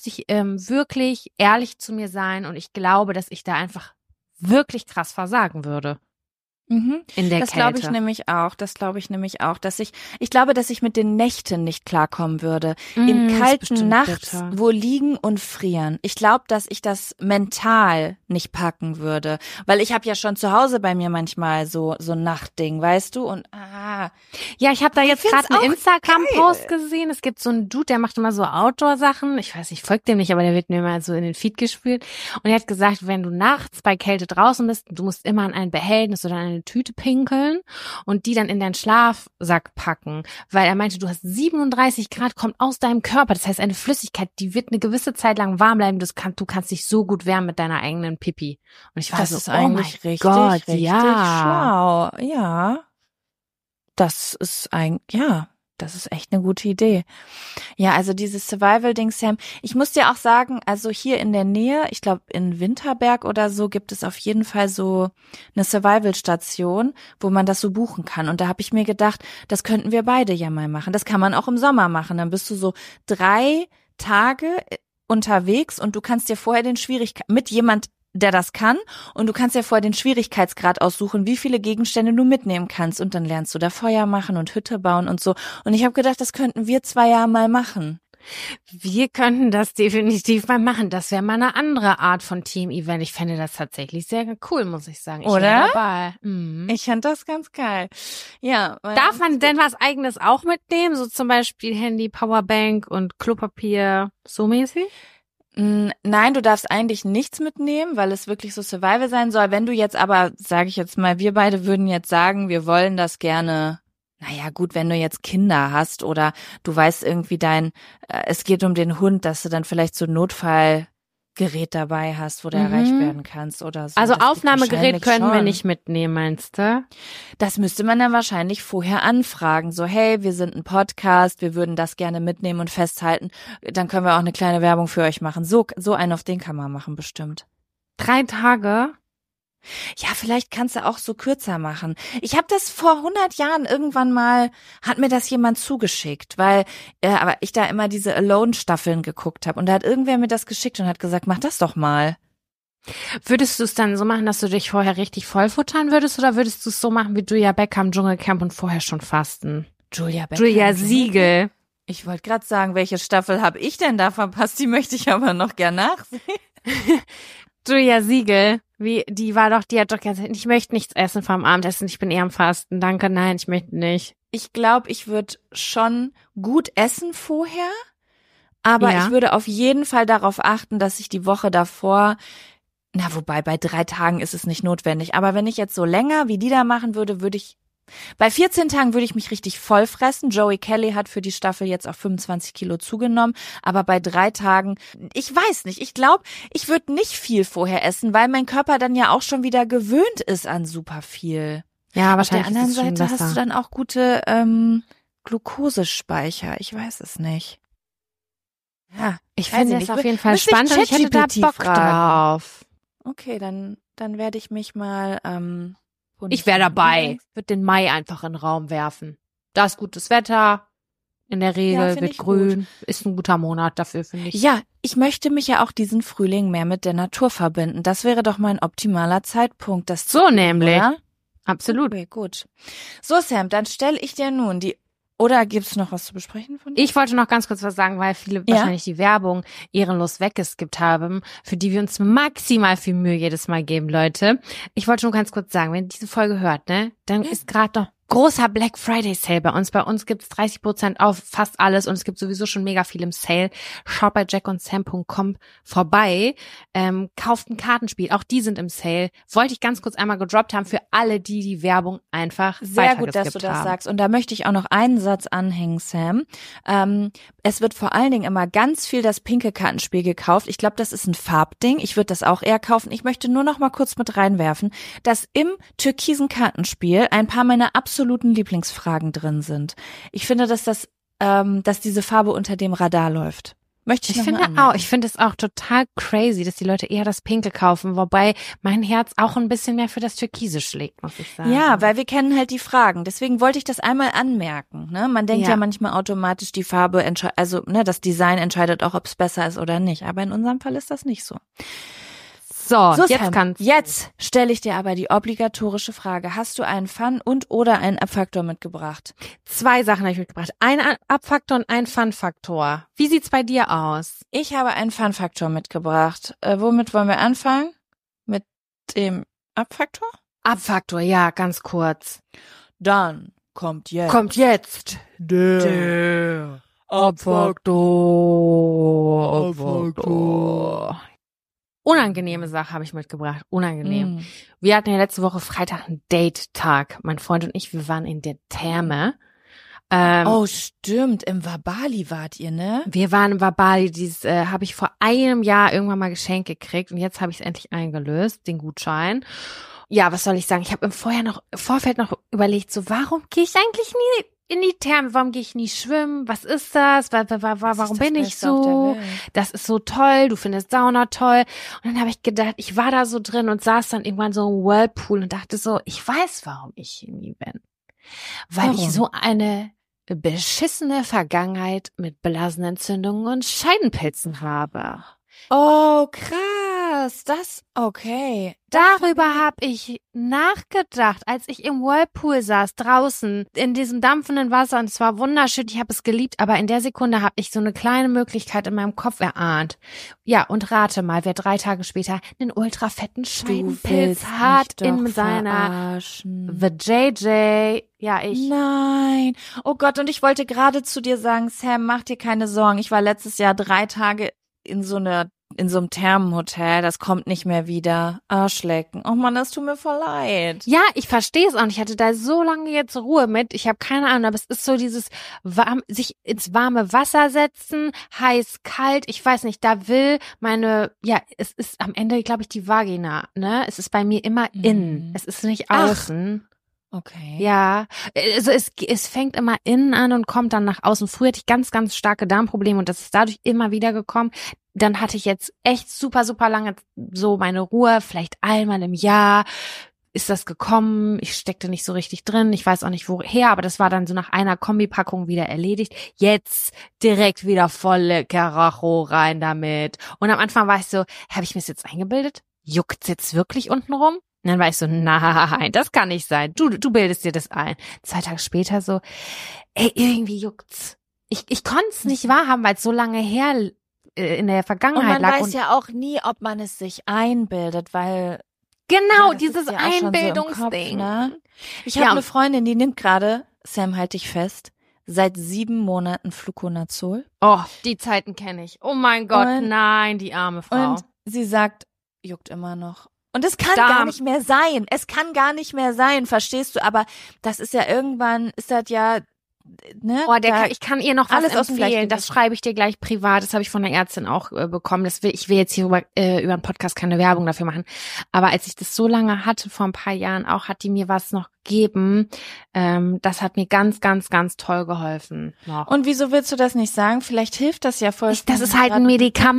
wirklich ehrlich zu mir sein und ich glaube, dass ich da einfach wirklich krass versagen würde. In der das Kälte. glaube ich nämlich auch, dass ich glaube, dass ich mit den Nächten nicht klarkommen würde. In kalten Nachts, bitter. wo liegen und frieren. Ich glaube, dass ich das mental nicht packen würde, weil ich habe ja schon zu Hause bei mir manchmal so ein Nachtding, weißt du? Und ja, ich habe da jetzt find's gerade einen auch Instagram-Post gesehen. Es gibt so einen Dude, der macht immer so Outdoor-Sachen. Ich weiß, ich folge dem nicht, aber der wird mir immer so in den Feed gespielt. Und er hat gesagt, wenn du nachts bei Kälte draußen bist, du musst immer an ein Behältnis oder an eine Tüte pinkeln und die dann in deinen Schlafsack packen. Weil er meinte, du hast 37 Grad, kommt aus deinem Körper. Das heißt, eine Flüssigkeit, die wird eine gewisse Zeit lang warm bleiben. Du kannst dich so gut wärmen mit deiner eigenen Pipi. Und ich war das so, ist eigentlich richtig schlau. Ja. Das ist das ist echt eine gute Idee. Ja, also dieses Survival-Ding, Sam, ich muss dir auch sagen, also hier in der Nähe, ich glaube in Winterberg oder so, gibt es auf jeden Fall so eine Survival-Station, wo man das so buchen kann. Und da habe ich mir gedacht, das könnten wir beide ja mal machen. Das kann man auch im Sommer machen. Dann bist du so 3 Tage unterwegs und du kannst dir vorher mit jemand der das kann. Und du kannst ja vorher den Schwierigkeitsgrad aussuchen, wie viele Gegenstände du mitnehmen kannst. Und dann lernst du da Feuer machen und Hütte bauen und so. Und ich habe gedacht, das könnten wir 2 ja mal machen. Wir könnten das definitiv mal machen. Das wäre mal eine andere Art von Team-Event. Ich fände das tatsächlich sehr cool, muss ich sagen. Oder? wäre dabei. Ich fand das ganz geil. Ja. Darf man denn was Eigenes auch mitnehmen? So zum Beispiel Handy, Powerbank und Klopapier, so mäßig? Nein, du darfst eigentlich nichts mitnehmen, weil es wirklich so Survival sein soll. Wenn du jetzt aber, sage ich jetzt mal, wir beide würden jetzt sagen, wir wollen das gerne. Naja, gut, wenn du jetzt Kinder hast oder du weißt irgendwie es geht um den Hund, dass du dann vielleicht so ein Notfallgerät dabei hast, wo du erreicht werden kannst oder so. Also Das geht Aufnahmegerät können wir schon. nicht mitnehmen, meinst du? Das müsste man dann wahrscheinlich vorher anfragen. So, hey, wir sind ein Podcast, wir würden das gerne mitnehmen und festhalten. Dann können wir auch eine kleine Werbung für euch machen. So einen auf den kann man machen, bestimmt. 3 Tage? Ja, vielleicht kannst du auch so kürzer machen. Ich habe das vor 100 Jahren irgendwann mal, hat mir das jemand zugeschickt, weil aber ich da immer diese Alone-Staffeln geguckt habe. Und da hat irgendwer mir das geschickt und hat gesagt, mach das doch mal. Würdest du es dann so machen, dass du dich vorher richtig vollfuttern würdest, oder würdest du es so machen wie Julia Becker im Dschungelcamp und vorher schon fasten? Julia Becker. Julia Siegel. Ich wollte gerade sagen, welche Staffel habe ich denn da verpasst? Die möchte ich aber noch gern nachsehen. Julia Siegel, die hat doch gesagt, ich möchte nichts essen vom Abendessen, ich bin eher am Fasten. Danke, nein, ich möchte nicht. Ich glaube, ich würde schon gut essen vorher, aber ich würde auf jeden Fall darauf achten, dass ich die Woche davor, wobei bei 3 Tagen ist es nicht notwendig, aber wenn ich jetzt so länger wie die da machen würde, bei 14 Tagen würde ich mich richtig voll fressen. Joey Kelly hat für die Staffel jetzt auf 25 Kilo zugenommen. Aber bei 3 Tagen, ich weiß nicht, ich glaube, ich würde nicht viel vorher essen, weil mein Körper dann ja auch schon wieder gewöhnt ist an super viel. Ja, wahrscheinlich. Auf der anderen ist es Seite schon hast du dann auch gute Glukosespeicher. Ich weiß es nicht. Ja, ich finde es auf jeden Fall müsste ich spannend und ich hätte da ChatGPT Bock fragen. drauf. Okay, dann werde ich mich mal Ich wäre dabei. Würde den Mai einfach in den Raum werfen. Da ist gutes Wetter. In der Regel wird grün. Ist ein guter Monat dafür, finde ich. Ja, ich möchte mich ja auch diesen Frühling mehr mit der Natur verbinden. Das wäre doch mein optimaler Zeitpunkt. Das so nämlich. Oder? Absolut. Okay, gut. So, Sam, dann stelle ich dir nun oder gibt's noch was zu besprechen von dir? Ich wollte noch ganz kurz was sagen, weil viele wahrscheinlich die Werbung ehrenlos weggeskippt haben, für die wir uns maximal viel Mühe jedes Mal geben, Leute. Ich wollte nur ganz kurz sagen, wenn ihr diese Folge hört, dann ist gerade noch großer Black Friday Sale bei uns. Bei uns gibt's 30% auf fast alles und es gibt sowieso schon mega viel im Sale. Schaut bei jackondsam.com vorbei. Kauft ein Kartenspiel. Auch die sind im Sale. Wollte ich ganz kurz einmal gedroppt haben für alle, die Werbung einfach sehr gut, dass du das sagst. Und da möchte ich auch noch einen Satz anhängen, Sam. Es wird vor allen Dingen immer ganz viel das pinke Kartenspiel gekauft. Ich glaube, das ist ein Farbding. Ich würde das auch eher kaufen. Ich möchte nur noch mal kurz mit reinwerfen, dass im türkisen Kartenspiel ein paar meiner absoluten Lieblingsfragen drin sind. Ich finde, dass diese Farbe unter dem Radar läuft. Möchte ich noch mal anmerken. Ich finde es auch total crazy, dass die Leute eher das Pinke kaufen, wobei mein Herz auch ein bisschen mehr für das Türkise schlägt, muss ich sagen. Ja, weil wir kennen halt die Fragen. Deswegen wollte ich das einmal anmerken. Ne? Man denkt ja manchmal automatisch, die Farbe das Design entscheidet auch, ob es besser ist oder nicht. Aber in unserem Fall ist das nicht so. So Sam, jetzt stelle ich dir aber die obligatorische Frage. Hast du einen Fun- oder einen Abfaktor mitgebracht? 2 Sachen habe ich mitgebracht. Ein Abfaktor und ein Fun-Faktor. Wie sieht's bei dir aus? Ich habe einen Fun-Faktor mitgebracht. Womit wollen wir anfangen? Mit dem Abfaktor? Abfaktor, ja, ganz kurz. Dann kommt jetzt der Abfaktor. Unangenehme Sache habe ich mitgebracht. Unangenehm. Wir hatten ja letzte Woche Freitag einen Date-Tag. Mein Freund und ich, wir waren in der Therme. Oh, stimmt. Im Wabali wart ihr, ne? Wir waren im Wabali. Dieses habe ich vor einem Jahr irgendwann mal geschenkt gekriegt. Und jetzt habe ich es endlich eingelöst, den Gutschein. Ja, was soll ich sagen? Ich habe im Vorfeld noch überlegt, so warum gehe ich eigentlich nie in die Therme? Warum gehe ich nie schwimmen? Was ist das? Warum bin ich so? Das ist so toll. Du findest Sauna toll. Und dann habe ich gedacht, ich war da so drin und saß dann irgendwann so im Whirlpool und dachte so, ich weiß, warum ich hier nie bin. Weil ich so eine beschissene Vergangenheit mit Blasenentzündungen und Scheidenpilzen habe. Oh, krass. krass, okay. Darüber habe ich nachgedacht, als ich im Whirlpool saß, draußen, in diesem dampfenden Wasser, und es war wunderschön, ich habe es geliebt, aber in der Sekunde habe ich so eine kleine Möglichkeit in meinem Kopf erahnt. Ja, und rate mal, wer 3 Tage später einen ultra fetten Scheidenpilz hat in seiner JJ. Ja, ich. Nein. Oh Gott, und ich wollte gerade zu dir sagen, Sam, mach dir keine Sorgen. Ich war letztes Jahr 3 Tage in so einem Thermenhotel, das kommt nicht mehr wieder. Arschlecken. Oh Mann, das tut mir voll leid. Ja, ich verstehe es auch nicht. Ich hatte da so lange jetzt Ruhe mit. Ich habe keine Ahnung, aber es ist so dieses sich ins warme Wasser setzen, heiß, kalt. Ich weiß nicht, da will es ist am Ende, glaube ich, die Vagina, ne? Es ist bei mir immer innen. Es ist nicht außen. Okay. Ja, also es fängt immer innen an und kommt dann nach außen. Früher hatte ich ganz, ganz starke Darmprobleme und das ist dadurch immer wieder gekommen. Dann hatte ich jetzt echt super, super lange so meine Ruhe, vielleicht einmal im Jahr ist das gekommen. Ich steckte nicht so richtig drin. Ich weiß auch nicht woher, aber das war dann so nach einer Kombipackung wieder erledigt. Jetzt direkt wieder volle Karacho rein damit. Und am Anfang war ich so, habe ich mir das jetzt eingebildet? Juckt's jetzt wirklich unten rum? Und dann war ich so, nein, das kann nicht sein. Du bildest dir das ein. 2 Tage später so, irgendwie juckt's. Ich konnte es nicht wahrhaben, weil es so lange her in der Vergangenheit lag. Und man weiß ja auch nie, ob man es sich einbildet, weil genau, ja, dieses ja Einbildungsding. So ne? Ich habe eine Freundin, die nimmt gerade, Sam, halt dich fest, seit 7 Monaten Fluconazol. Oh, die Zeiten kenne ich. Oh mein Gott, nein, die arme Frau. Und sie sagt, juckt immer noch. Und es kann gar nicht mehr sein. Es kann gar nicht mehr sein, verstehst du? Aber das ist ja irgendwann, ist das ja, ne? Oh, ich kann ihr noch was alles empfehlen. Das schreibe ich dir gleich privat. Das habe ich von der Ärztin auch bekommen. Ich will jetzt hier über einen Podcast keine Werbung dafür machen. Aber als ich das so lange hatte, vor ein paar Jahren auch, hat die mir was noch gegeben. Das hat mir ganz, ganz, ganz toll geholfen. Noch. Und wieso willst du das nicht sagen? Vielleicht hilft das ja voll. Das ist halt ein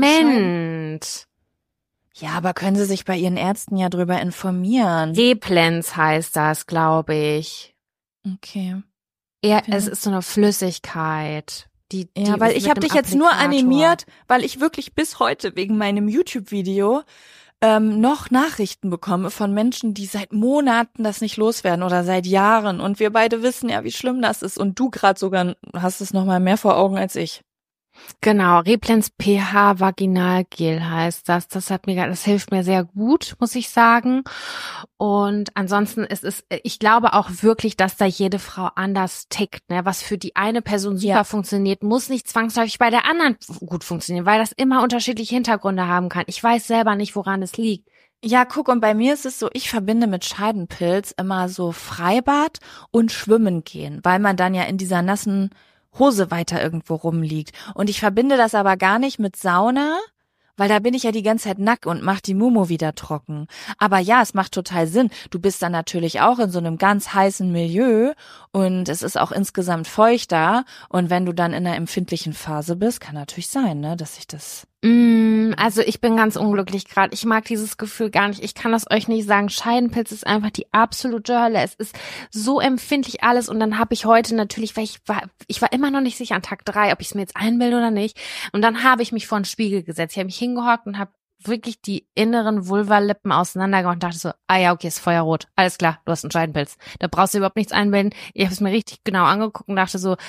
Medikament. Ja, aber können Sie sich bei Ihren Ärzten ja drüber informieren. Replens heißt das, glaube ich. Okay. Es ist so eine Flüssigkeit. Ja, weil ich habe dich jetzt nur animiert, weil ich wirklich bis heute wegen meinem YouTube-Video noch Nachrichten bekomme von Menschen, die seit Monaten das nicht loswerden oder seit Jahren. Und wir beide wissen ja, wie schlimm das ist. Und du gerade sogar hast es noch mal mehr vor Augen als ich. Genau, Replens pH Vaginalgel heißt das. Das hilft mir sehr gut, muss ich sagen. Und ansonsten ich glaube auch wirklich, dass da jede Frau anders tickt, ne? Was für die eine Person super funktioniert, muss nicht zwangsläufig bei der anderen gut funktionieren, weil das immer unterschiedliche Hintergründe haben kann. Ich weiß selber nicht, woran es liegt. Ja, guck, und bei mir ist es so, ich verbinde mit Scheidenpilz immer so Freibad und Schwimmen gehen, weil man dann ja in dieser nassen Hose weiter irgendwo rumliegt. Und ich verbinde das aber gar nicht mit Sauna, weil da bin ich ja die ganze Zeit nackt und mach die Mumu wieder trocken. Aber ja, es macht total Sinn. Du bist dann natürlich auch in so einem ganz heißen Milieu und es ist auch insgesamt feuchter. Und wenn du dann in einer empfindlichen Phase bist, kann natürlich sein, ne, dass sich das... Also ich bin ganz unglücklich gerade. Ich mag dieses Gefühl gar nicht. Ich kann das euch nicht sagen. Scheidenpilz ist einfach die absolute Hölle. Es ist so empfindlich alles. Und dann habe ich heute natürlich, weil ich war immer noch nicht sicher an Tag 3, ob ich es mir jetzt einbilde oder nicht. Und dann habe ich mich vor den Spiegel gesetzt. Ich habe mich hingehockt und habe wirklich die inneren Vulvalippen auseinandergemacht und dachte so, ja, okay, ist feuerrot. Alles klar, du hast einen Scheidenpilz. Da brauchst du überhaupt nichts einbilden. Ich habe es mir richtig genau angeguckt und dachte so,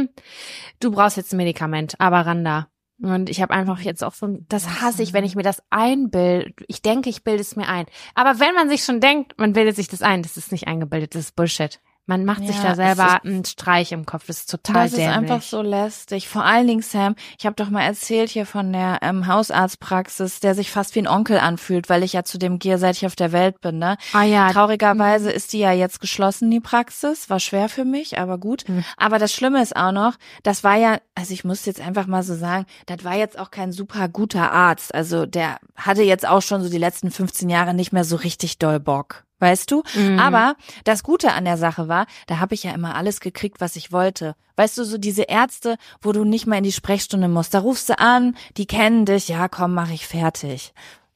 du brauchst jetzt ein Medikament, aber Randa. Und ich habe einfach jetzt auch so, das hasse ich, wenn ich mir das einbilde. Ich denke, ich bilde es mir ein. Aber wenn man sich schon denkt, man bildet sich das ein, das ist nicht eingebildet, das ist Bullshit. Man macht sich da selber einen Streich im Kopf. Das ist total dämlich. Das ist einfach so lästig. Vor allen Dingen, Sam, ich habe doch mal erzählt hier von der Hausarztpraxis, der sich fast wie ein Onkel anfühlt, weil ich ja zu dem gehe, seit ich auf der Welt bin, ne? Ah ja. Traurigerweise ist die ja jetzt geschlossen, die Praxis. War schwer für mich, aber gut. Aber das Schlimme ist auch noch, das war ja, also ich muss jetzt einfach mal so sagen, das war jetzt auch kein super guter Arzt. Also der hatte jetzt auch schon so die letzten 15 Jahre nicht mehr so richtig doll Bock. Weißt du? Aber das Gute an der Sache war, da habe ich ja immer alles gekriegt, was ich wollte. Weißt du, so diese Ärzte, wo du nicht mal in die Sprechstunde musst, da rufst du an, die kennen dich, ja komm, mach ich fertig.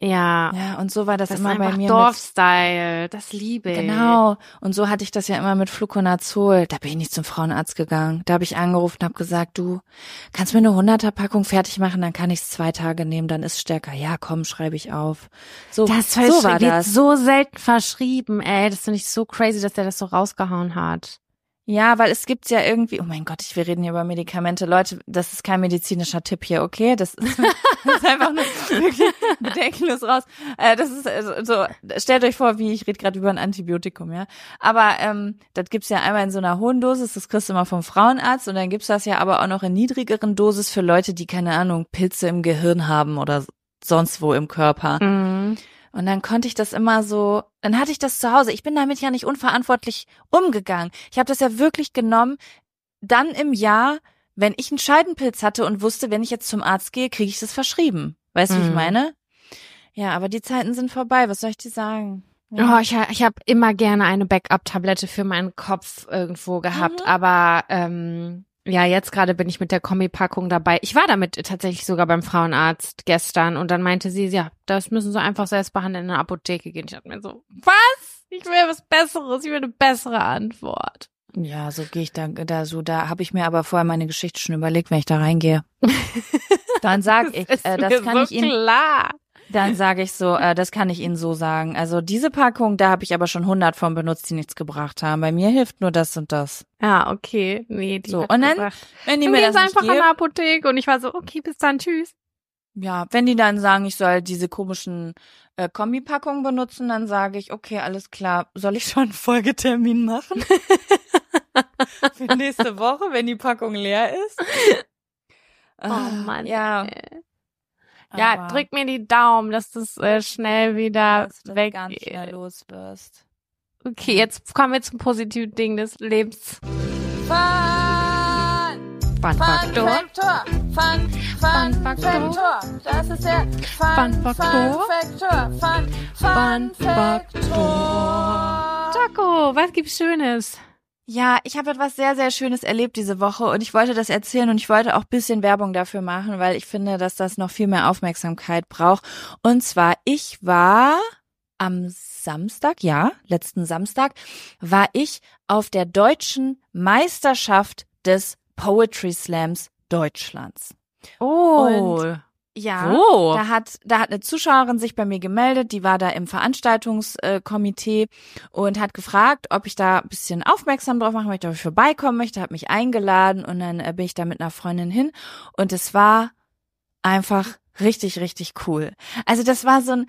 Ja. Ja, und so war das Das immer ist bei einfach mir. Dorfstyle. Das liebe ich. Genau. Und so hatte ich das ja immer mit Fluconazol. Da bin ich nicht zum Frauenarzt gegangen. Da habe ich angerufen und habe gesagt, du, kannst mir eine 100er-Packung fertig machen, dann kann ich es 2 Tage nehmen, dann ist stärker. Ja, komm, schreibe ich auf. So, Das so war wird das. so selten verschrieben, ey. Das finde ich so crazy, dass der das so rausgehauen hat. Ja, weil es gibt ja irgendwie, oh mein Gott, wir reden hier über Medikamente. Leute, das ist kein medizinischer Tipp hier, okay? Das ist einfach nur wirklich bedenkenlos raus. Das ist so, stellt euch vor, ich rede gerade über ein Antibiotikum, ja. Aber das gibt's ja einmal in so einer hohen Dosis, das kriegst du immer vom Frauenarzt, und dann gibt's das ja aber auch noch in niedrigeren Dosis für Leute, die, keine Ahnung, Pilze im Gehirn haben oder sonst wo im Körper. Mhm. Und dann konnte ich das immer so, dann hatte ich das zu Hause. Ich bin damit ja nicht unverantwortlich umgegangen. Ich habe das ja wirklich genommen, dann im Jahr, wenn ich einen Scheidenpilz hatte und wusste, wenn ich jetzt zum Arzt gehe, kriege ich das verschrieben. Weißt du, wie ich meine? Ja, aber die Zeiten sind vorbei. Was soll ich dir sagen? Ja. Oh, ich habe immer gerne eine Backup-Tablette für meinen Kopf irgendwo gehabt, aber ja, jetzt gerade bin ich mit der Kombipackung dabei. Ich war damit tatsächlich sogar beim Frauenarzt gestern und dann meinte sie, ja, das müssen sie einfach selbst behandeln, in eine Apotheke gehen. Ich dachte mir so, was? Ich will was Besseres, ich will eine bessere Antwort. Ja, so gehe ich da habe ich mir aber vorher meine Geschichte schon überlegt, wenn ich da reingehe. Dann sag ich, das kann so ich Ihnen klar. Dann sage ich so, das kann ich Ihnen so sagen. Also diese Packung, da habe ich aber schon 100 von benutzt, die nichts gebracht haben. Bei mir hilft nur das und das. Ja, okay. Nee, die So, hat und dann, gebracht. wenn die Dann mir gehen das sie nicht einfach in geben, eine Apotheke und ich war so, okay, bis dann, tschüss. ja, wenn die dann sagen, ich soll diese komischen Kombipackungen benutzen, dann sage ich, okay, alles klar, soll ich schon einen Folgetermin machen? Für nächste Woche, wenn die Packung leer ist? Oh Mann. Ja. Ja, Aber drück mir die Daumen, dass das schnell wieder dass du das weg ganz schnell los wirst. Okay, jetzt kommen wir zum positiven Ding des Lebens. Fun-Faktor. Fun-Faktor. Das ist der Fun-Faktor. Fun-Faktor. Taco, was gibt's Schönes? Ja, ich habe etwas sehr, sehr Schönes erlebt diese Woche und ich wollte das erzählen und ich wollte auch ein bisschen Werbung dafür machen, weil ich finde, dass das noch viel mehr Aufmerksamkeit braucht. Und zwar, ich war am Samstag, letzten Samstag, war ich auf der deutschen Meisterschaft des Poetry Slams Deutschlands. Oh. Und ja, Wo? da hat eine Zuschauerin sich bei mir gemeldet, die war da im Veranstaltungskomitee und hat gefragt, ob ich da ein bisschen aufmerksam drauf machen möchte, ob ich vorbeikommen möchte, hat mich eingeladen und dann bin ich da mit einer Freundin hin und es war einfach richtig, richtig cool. Also das war so ein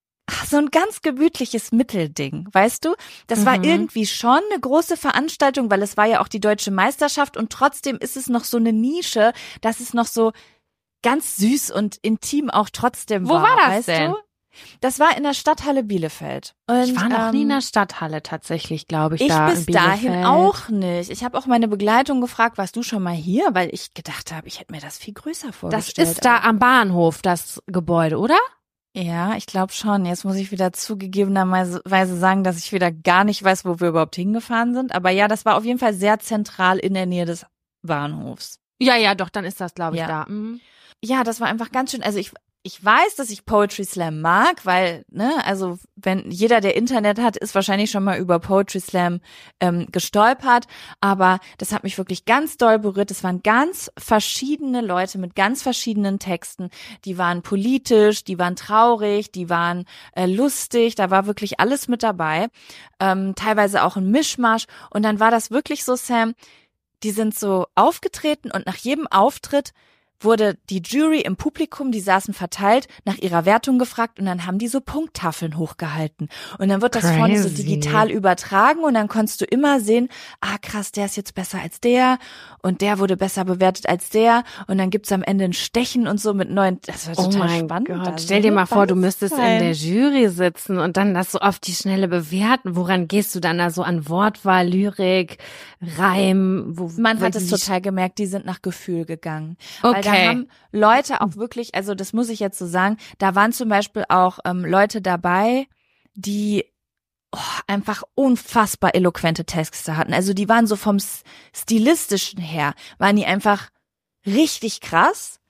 ganz gemütliches Mittelding, weißt du? Das war irgendwie schon eine große Veranstaltung, weil es war ja auch die deutsche Meisterschaft und trotzdem ist es noch so eine Nische, dass es noch so ganz süß und intim auch trotzdem Wo war das weißt denn? du? Das war in der Stadthalle Bielefeld. Und, Ich war noch nie in der Stadthalle tatsächlich, glaube ich, ich da bis in dahin Bielefeld. auch nicht. Ich habe auch meine Begleitung gefragt, warst du schon mal hier? Weil ich gedacht habe, ich hätte mir das viel größer Das vorgestellt. ist da am Bahnhof, das Gebäude, oder? Ja, ich glaube schon. Jetzt muss ich wieder zugegebenerweise sagen, dass ich wieder gar nicht weiß, wo wir überhaupt hingefahren sind. Aber ja, das war auf jeden Fall sehr zentral in der Nähe des Bahnhofs. Ja, doch, dann ist das, glaube ich, Ja. da. Mhm. Ja, das war einfach ganz schön. Also ich weiß, dass ich Poetry Slam mag, weil, also wenn jeder, der Internet hat, ist wahrscheinlich schon mal über Poetry Slam gestolpert, aber das hat mich wirklich ganz doll berührt. Es waren ganz verschiedene Leute mit ganz verschiedenen Texten. Die waren politisch, die waren traurig, die waren lustig, da war wirklich alles mit dabei. Teilweise auch ein Mischmasch. Und dann war das wirklich so, Sam, die sind so aufgetreten und nach jedem Auftritt wurde die Jury im Publikum, die saßen verteilt, nach ihrer Wertung gefragt und dann haben die so Punkttafeln hochgehalten. Und dann wird das vorne so digital übertragen und dann konntest du immer sehen, krass, der ist jetzt besser als der und der wurde besser bewertet als der und dann gibt's am Ende ein Stechen und so mit neuen, das war total spannend. Gott, Also stell dir mal vor, du müsstest sein. in der Jury sitzen und dann das so auf die Schnelle bewerten. Woran gehst du dann da so an Wortwahl, Lyrik, Reim? Man hat es total gemerkt, die sind nach Gefühl gegangen. Okay. Weil da haben Leute auch wirklich, also das muss ich jetzt so sagen, da waren zum Beispiel auch Leute dabei, die einfach unfassbar eloquente Texte hatten. Also die waren so vom Stilistischen her, waren die einfach richtig krass.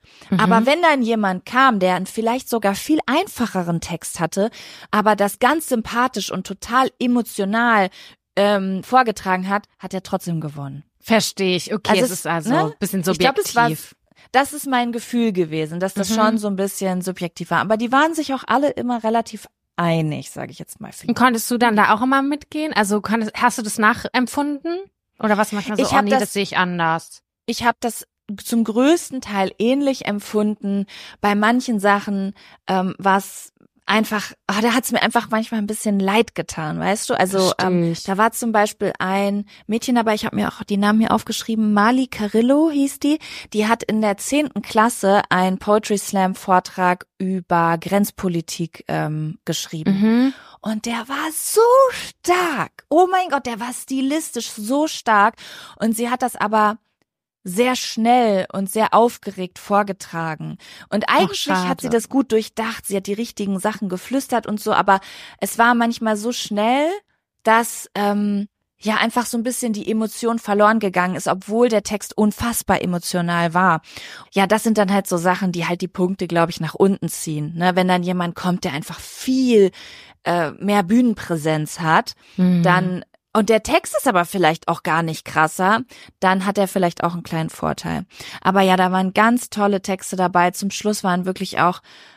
Aber wenn dann jemand kam, der einen vielleicht sogar viel einfacheren Text hatte, aber das ganz sympathisch und total emotional vorgetragen hat, hat er trotzdem gewonnen. Verstehe ich. Okay, Also es ist also ein bisschen subjektiv. Ich glaube, das ist mein Gefühl gewesen, dass das schon so ein bisschen subjektiv war. Aber die waren sich auch alle immer relativ einig, sage ich jetzt mal. Und konntest du dann da auch immer mitgehen? Also hast du das nachempfunden? Oder was manchmal so, das sehe ich anders? Ich habe das zum größten Teil ähnlich empfunden. Bei manchen Sachen was einfach, da hat's mir einfach manchmal ein bisschen leid getan, weißt du? Also da war zum Beispiel ein Mädchen dabei, ich habe mir auch die Namen hier aufgeschrieben, Mali Carillo hieß die hat in der 10. Klasse einen Poetry Slam Vortrag über Grenzpolitik geschrieben. Und der war so stark. Oh mein Gott, der war stilistisch so stark. Und sie hat das aber sehr schnell und sehr aufgeregt vorgetragen. Und eigentlich hat sie das gut durchdacht. Sie hat die richtigen Sachen geflüstert und so, aber es war manchmal so schnell, dass einfach so ein bisschen die Emotion verloren gegangen ist, obwohl der Text unfassbar emotional war. Ja, das sind dann halt so Sachen, die halt die Punkte, glaube ich, nach unten ziehen. Ne? Wenn dann jemand kommt, der einfach viel mehr Bühnenpräsenz hat, dann und der Text ist aber vielleicht auch gar nicht krasser, dann hat er vielleicht auch einen kleinen Vorteil. Aber ja, da waren ganz tolle Texte dabei. Zum Schluss waren wirklich auch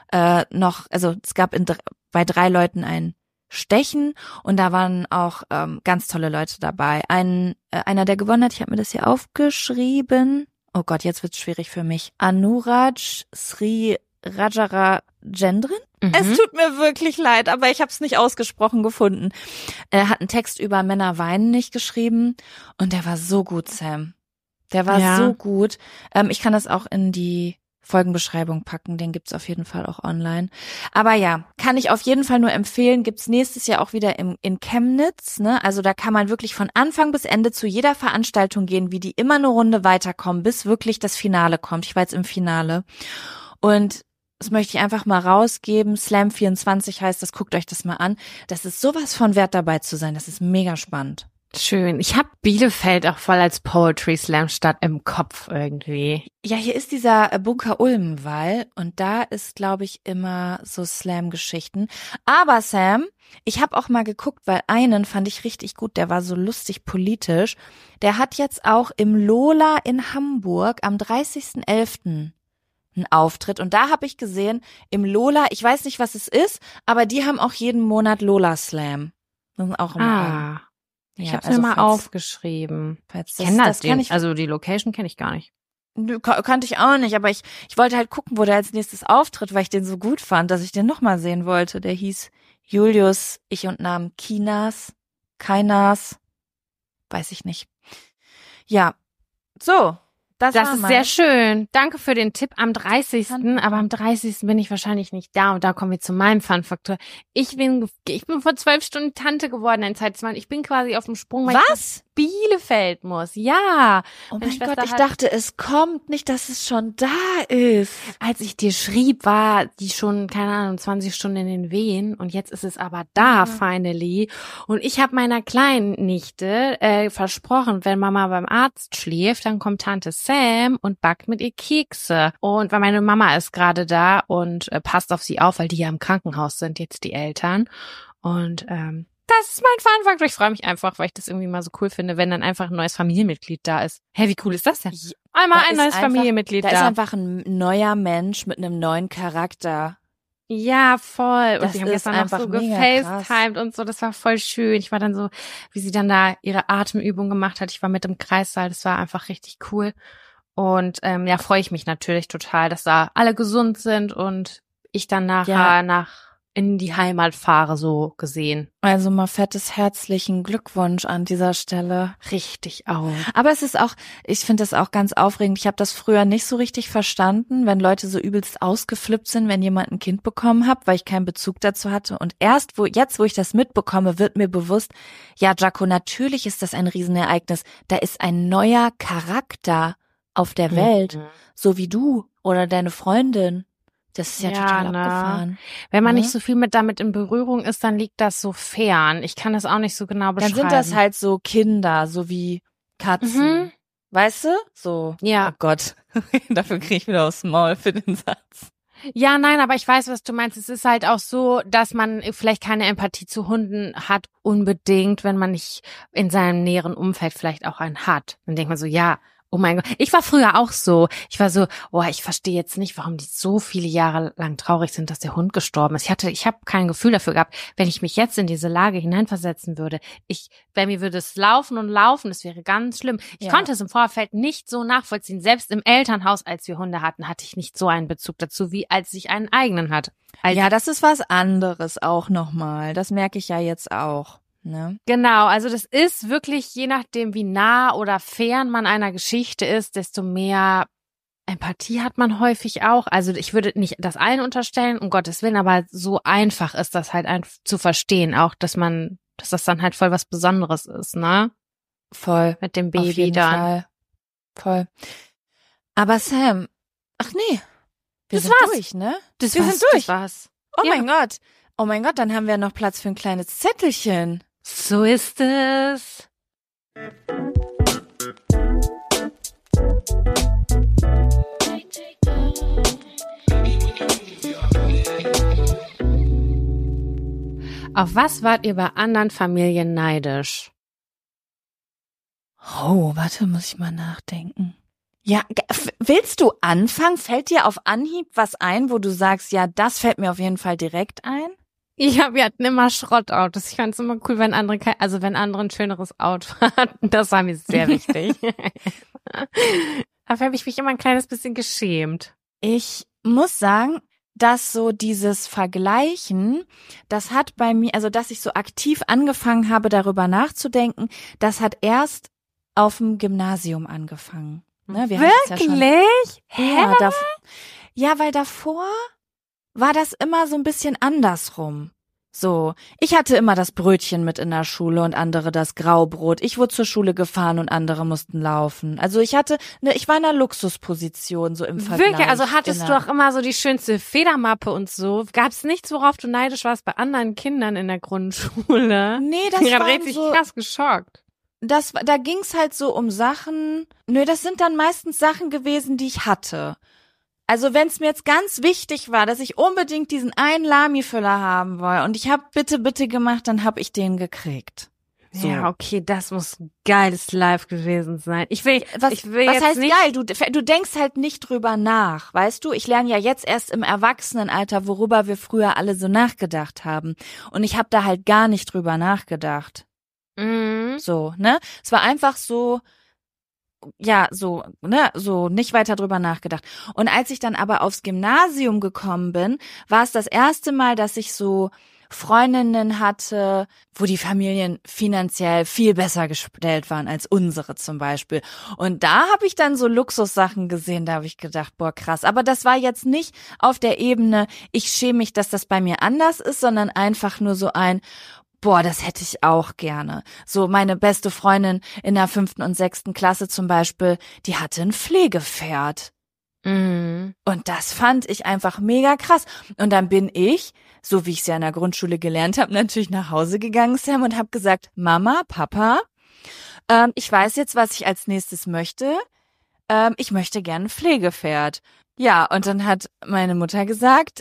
es gab bei 3 Leuten ein Stechen und da waren auch ganz tolle Leute dabei. Einer, der gewonnen hat, ich habe mir das hier aufgeschrieben. Oh Gott, jetzt wird's schwierig für mich. Anuraj Sri Rajarajendran? Es tut mir wirklich leid, aber ich habe es nicht ausgesprochen gefunden. Er hat einen Text über Männer weinen nicht geschrieben und der war so gut, Sam. Der war so gut. Ich kann das auch in die Folgenbeschreibung packen, den gibt's auf jeden Fall auch online. Aber ja, kann ich auf jeden Fall nur empfehlen, gibt's nächstes Jahr auch wieder in Chemnitz, ne? Also da kann man wirklich von Anfang bis Ende zu jeder Veranstaltung gehen, wie die immer eine Runde weiterkommen, bis wirklich das Finale kommt. Ich war jetzt im Finale. Und das möchte ich einfach mal rausgeben. Slam 24 heißt das, guckt euch das mal an. Das ist sowas von wert, dabei zu sein. Das ist mega spannend. Schön. Ich habe Bielefeld auch voll als Poetry Slam Stadt im Kopf irgendwie. Ja, hier ist dieser Bunker Ulmenwall und da ist, glaube ich, immer so Slam-Geschichten. Aber Sam, ich habe auch mal geguckt, weil einen fand ich richtig gut, der war so lustig politisch. Der hat jetzt auch im Lola in Hamburg am 30.11. einen Auftritt und da habe ich gesehen, im Lola, ich weiß nicht, was es ist, aber die haben auch jeden Monat Lola Slam. Das ist auch immer ich habe es mir mal aufgeschrieben. Ich kenne das nicht. Also die Location kenne ich gar nicht. Kannte ich auch nicht, aber ich wollte halt gucken, wo der als nächstes auftritt, weil ich den so gut fand, dass ich den nochmal sehen wollte. Der hieß Julius, ich und Namen Kainas, weiß ich nicht. Ja, so. Das ist sehr schön. Danke für den Tipp am 30. Aber am 30. bin ich wahrscheinlich nicht da. Und da kommen wir zu meinem Fun-Faktor. Ich bin vor 12 Stunden Tante geworden in Zeitmann. Ich bin quasi auf dem Sprung, weil ich nach Bielefeld muss. Ja. Oh mein Gott, ich dachte, es kommt nicht, dass es schon da ist. Als ich dir schrieb, war die schon, keine Ahnung, 20 Stunden in den Wehen. Und jetzt ist es aber da, finally. Und ich habe meiner kleinen Nichte versprochen, wenn Mama beim Arzt schläft, dann kommt Tante Sam und backt mit ihr Kekse. Und weil meine Mama ist gerade da und passt auf sie auf, weil die ja im Krankenhaus sind, jetzt die Eltern. Und das ist mein Fun-Faktor. Ich freue mich einfach, weil ich das irgendwie mal so cool finde, wenn dann einfach ein neues Familienmitglied da ist. Hä, wie cool ist das denn? Einmal ein neues Familienmitglied da. Da ist einfach ein neuer Mensch mit einem neuen Charakter. Ja, voll. Und das die haben gestern noch so gefacetimed und so. Das war voll schön. Ich war dann so, wie sie dann da ihre Atemübung gemacht hat. Ich war mit im Kreissaal. Das war einfach richtig cool. Und ja, freue ich mich natürlich total, dass da alle gesund sind und ich dann nachher in die Heimat fahre, so gesehen. Also mal fettes herzlichen Glückwunsch an dieser Stelle. Richtig auch. Aber es ist auch, ich finde das auch ganz aufregend. Ich habe das früher nicht so richtig verstanden, wenn Leute so übelst ausgeflippt sind, wenn jemand ein Kind bekommen hat, weil ich keinen Bezug dazu hatte. Und erst, wo ich das mitbekomme, wird mir bewusst, ja, Jaco, natürlich ist das ein Riesenereignis. Da ist ein neuer Charakter auf der Welt, so wie du oder deine Freundin. Das ist ja total abgefahren. Wenn man nicht so viel damit in Berührung ist, dann liegt das so fern. Ich kann das auch nicht so genau beschreiben. Dann sind das halt so Kinder, so wie Katzen. Weißt du? So. Ja. Oh Gott. Dafür kriege ich wieder aufs Maul für den Satz. Ja, nein, aber ich weiß, was du meinst. Es ist halt auch so, dass man vielleicht keine Empathie zu Hunden hat, unbedingt, wenn man nicht in seinem näheren Umfeld vielleicht auch einen hat. Dann denkt man so, ja, oh mein Gott. Ich war früher auch so. Ich war so, ich verstehe jetzt nicht, warum die so viele Jahre lang traurig sind, dass der Hund gestorben ist. Ich habe kein Gefühl dafür gehabt, wenn ich mich jetzt in diese Lage hineinversetzen würde. Bei mir würde es laufen und laufen, es wäre ganz schlimm. Ich konnte es im Vorfeld nicht so nachvollziehen. Selbst im Elternhaus, als wir Hunde hatten, hatte ich nicht so einen Bezug dazu, wie als ich einen eigenen hatte. Ja, das ist was anderes auch nochmal. Das merke ich ja jetzt auch. Ne? Genau, also das ist wirklich, je nachdem, wie nah oder fern man einer Geschichte ist, desto mehr Empathie hat man häufig auch. Also ich würde nicht das allen unterstellen, um Gottes Willen, aber so einfach ist das halt zu verstehen, auch dass das dann halt voll was Besonderes ist, ne? Voll. Mit dem Baby auf jeden dann. Fall. Voll. Aber Sam, ach nee, wir sind durch, ne? Wir sind durch. Das war's. Oh mein Gott, dann haben wir noch Platz für ein kleines Zettelchen. So ist es. Auf was wart ihr bei anderen Familien neidisch? Oh, warte, muss ich mal nachdenken. Ja, willst du anfangen? Fällt dir auf Anhieb was ein, wo du sagst, ja, das fällt mir auf jeden Fall direkt ein? Ja, wir hatten immer Schrottautos. Ich fand es immer cool, wenn andere ein schöneres Auto hatten. Das war mir sehr wichtig. Dafür habe ich mich immer ein kleines bisschen geschämt. Ich muss sagen, dass so dieses Vergleichen, das hat bei mir, also dass ich so aktiv angefangen habe, darüber nachzudenken, das hat erst auf dem Gymnasium angefangen. Ne, wir Wirklich? Ja, weil davor war das immer so ein bisschen andersrum. So, ich hatte immer das Brötchen mit in der Schule und andere das Graubrot. Ich wurde zur Schule gefahren und andere mussten laufen. Also ich war in einer Luxusposition so im Vergleich. Wirklich? Also hattest du auch immer so die schönste Federmappe und so? Gab's nichts, worauf du neidisch warst bei anderen Kindern in der Grundschule? Nee, das war war richtig so krass geschockt. Da ging's halt so um Sachen. Das sind dann meistens Sachen gewesen, die ich hatte. Also wenn es mir jetzt ganz wichtig war, dass ich unbedingt diesen einen Lami-Füller haben wollte und ich habe bitte gemacht, dann habe ich den gekriegt. So. Ja, okay, das muss ein geiles Live gewesen sein. Was jetzt heißt nicht geil? Du denkst halt nicht drüber nach, weißt du? Ich lerne ja jetzt erst im Erwachsenenalter, worüber wir früher alle so nachgedacht haben. Und ich habe da halt gar nicht drüber nachgedacht. Mhm. So, ne? Es war einfach so, ja, so nicht weiter drüber nachgedacht. Und als ich dann aber aufs Gymnasium gekommen bin, war es das erste Mal, dass ich so Freundinnen hatte, wo die Familien finanziell viel besser gestellt waren als unsere zum Beispiel. Und da habe ich dann so Luxussachen gesehen, da habe ich gedacht, boah, krass. Aber das war jetzt nicht auf der Ebene, ich schäme mich, dass das bei mir anders ist, sondern einfach nur so boah, das hätte ich auch gerne. So meine beste Freundin in der 5. und 6. Klasse zum Beispiel, die hatte ein Pflegepferd. Mhm. Und das fand ich einfach mega krass. Und dann bin ich, so wie ich es ja in der Grundschule gelernt habe, natürlich nach Hause gegangen, Sam, und habe gesagt, Mama, Papa, ich weiß jetzt, was ich als nächstes möchte. Ich möchte gerne ein Pflegepferd. Ja, und dann hat meine Mutter gesagt,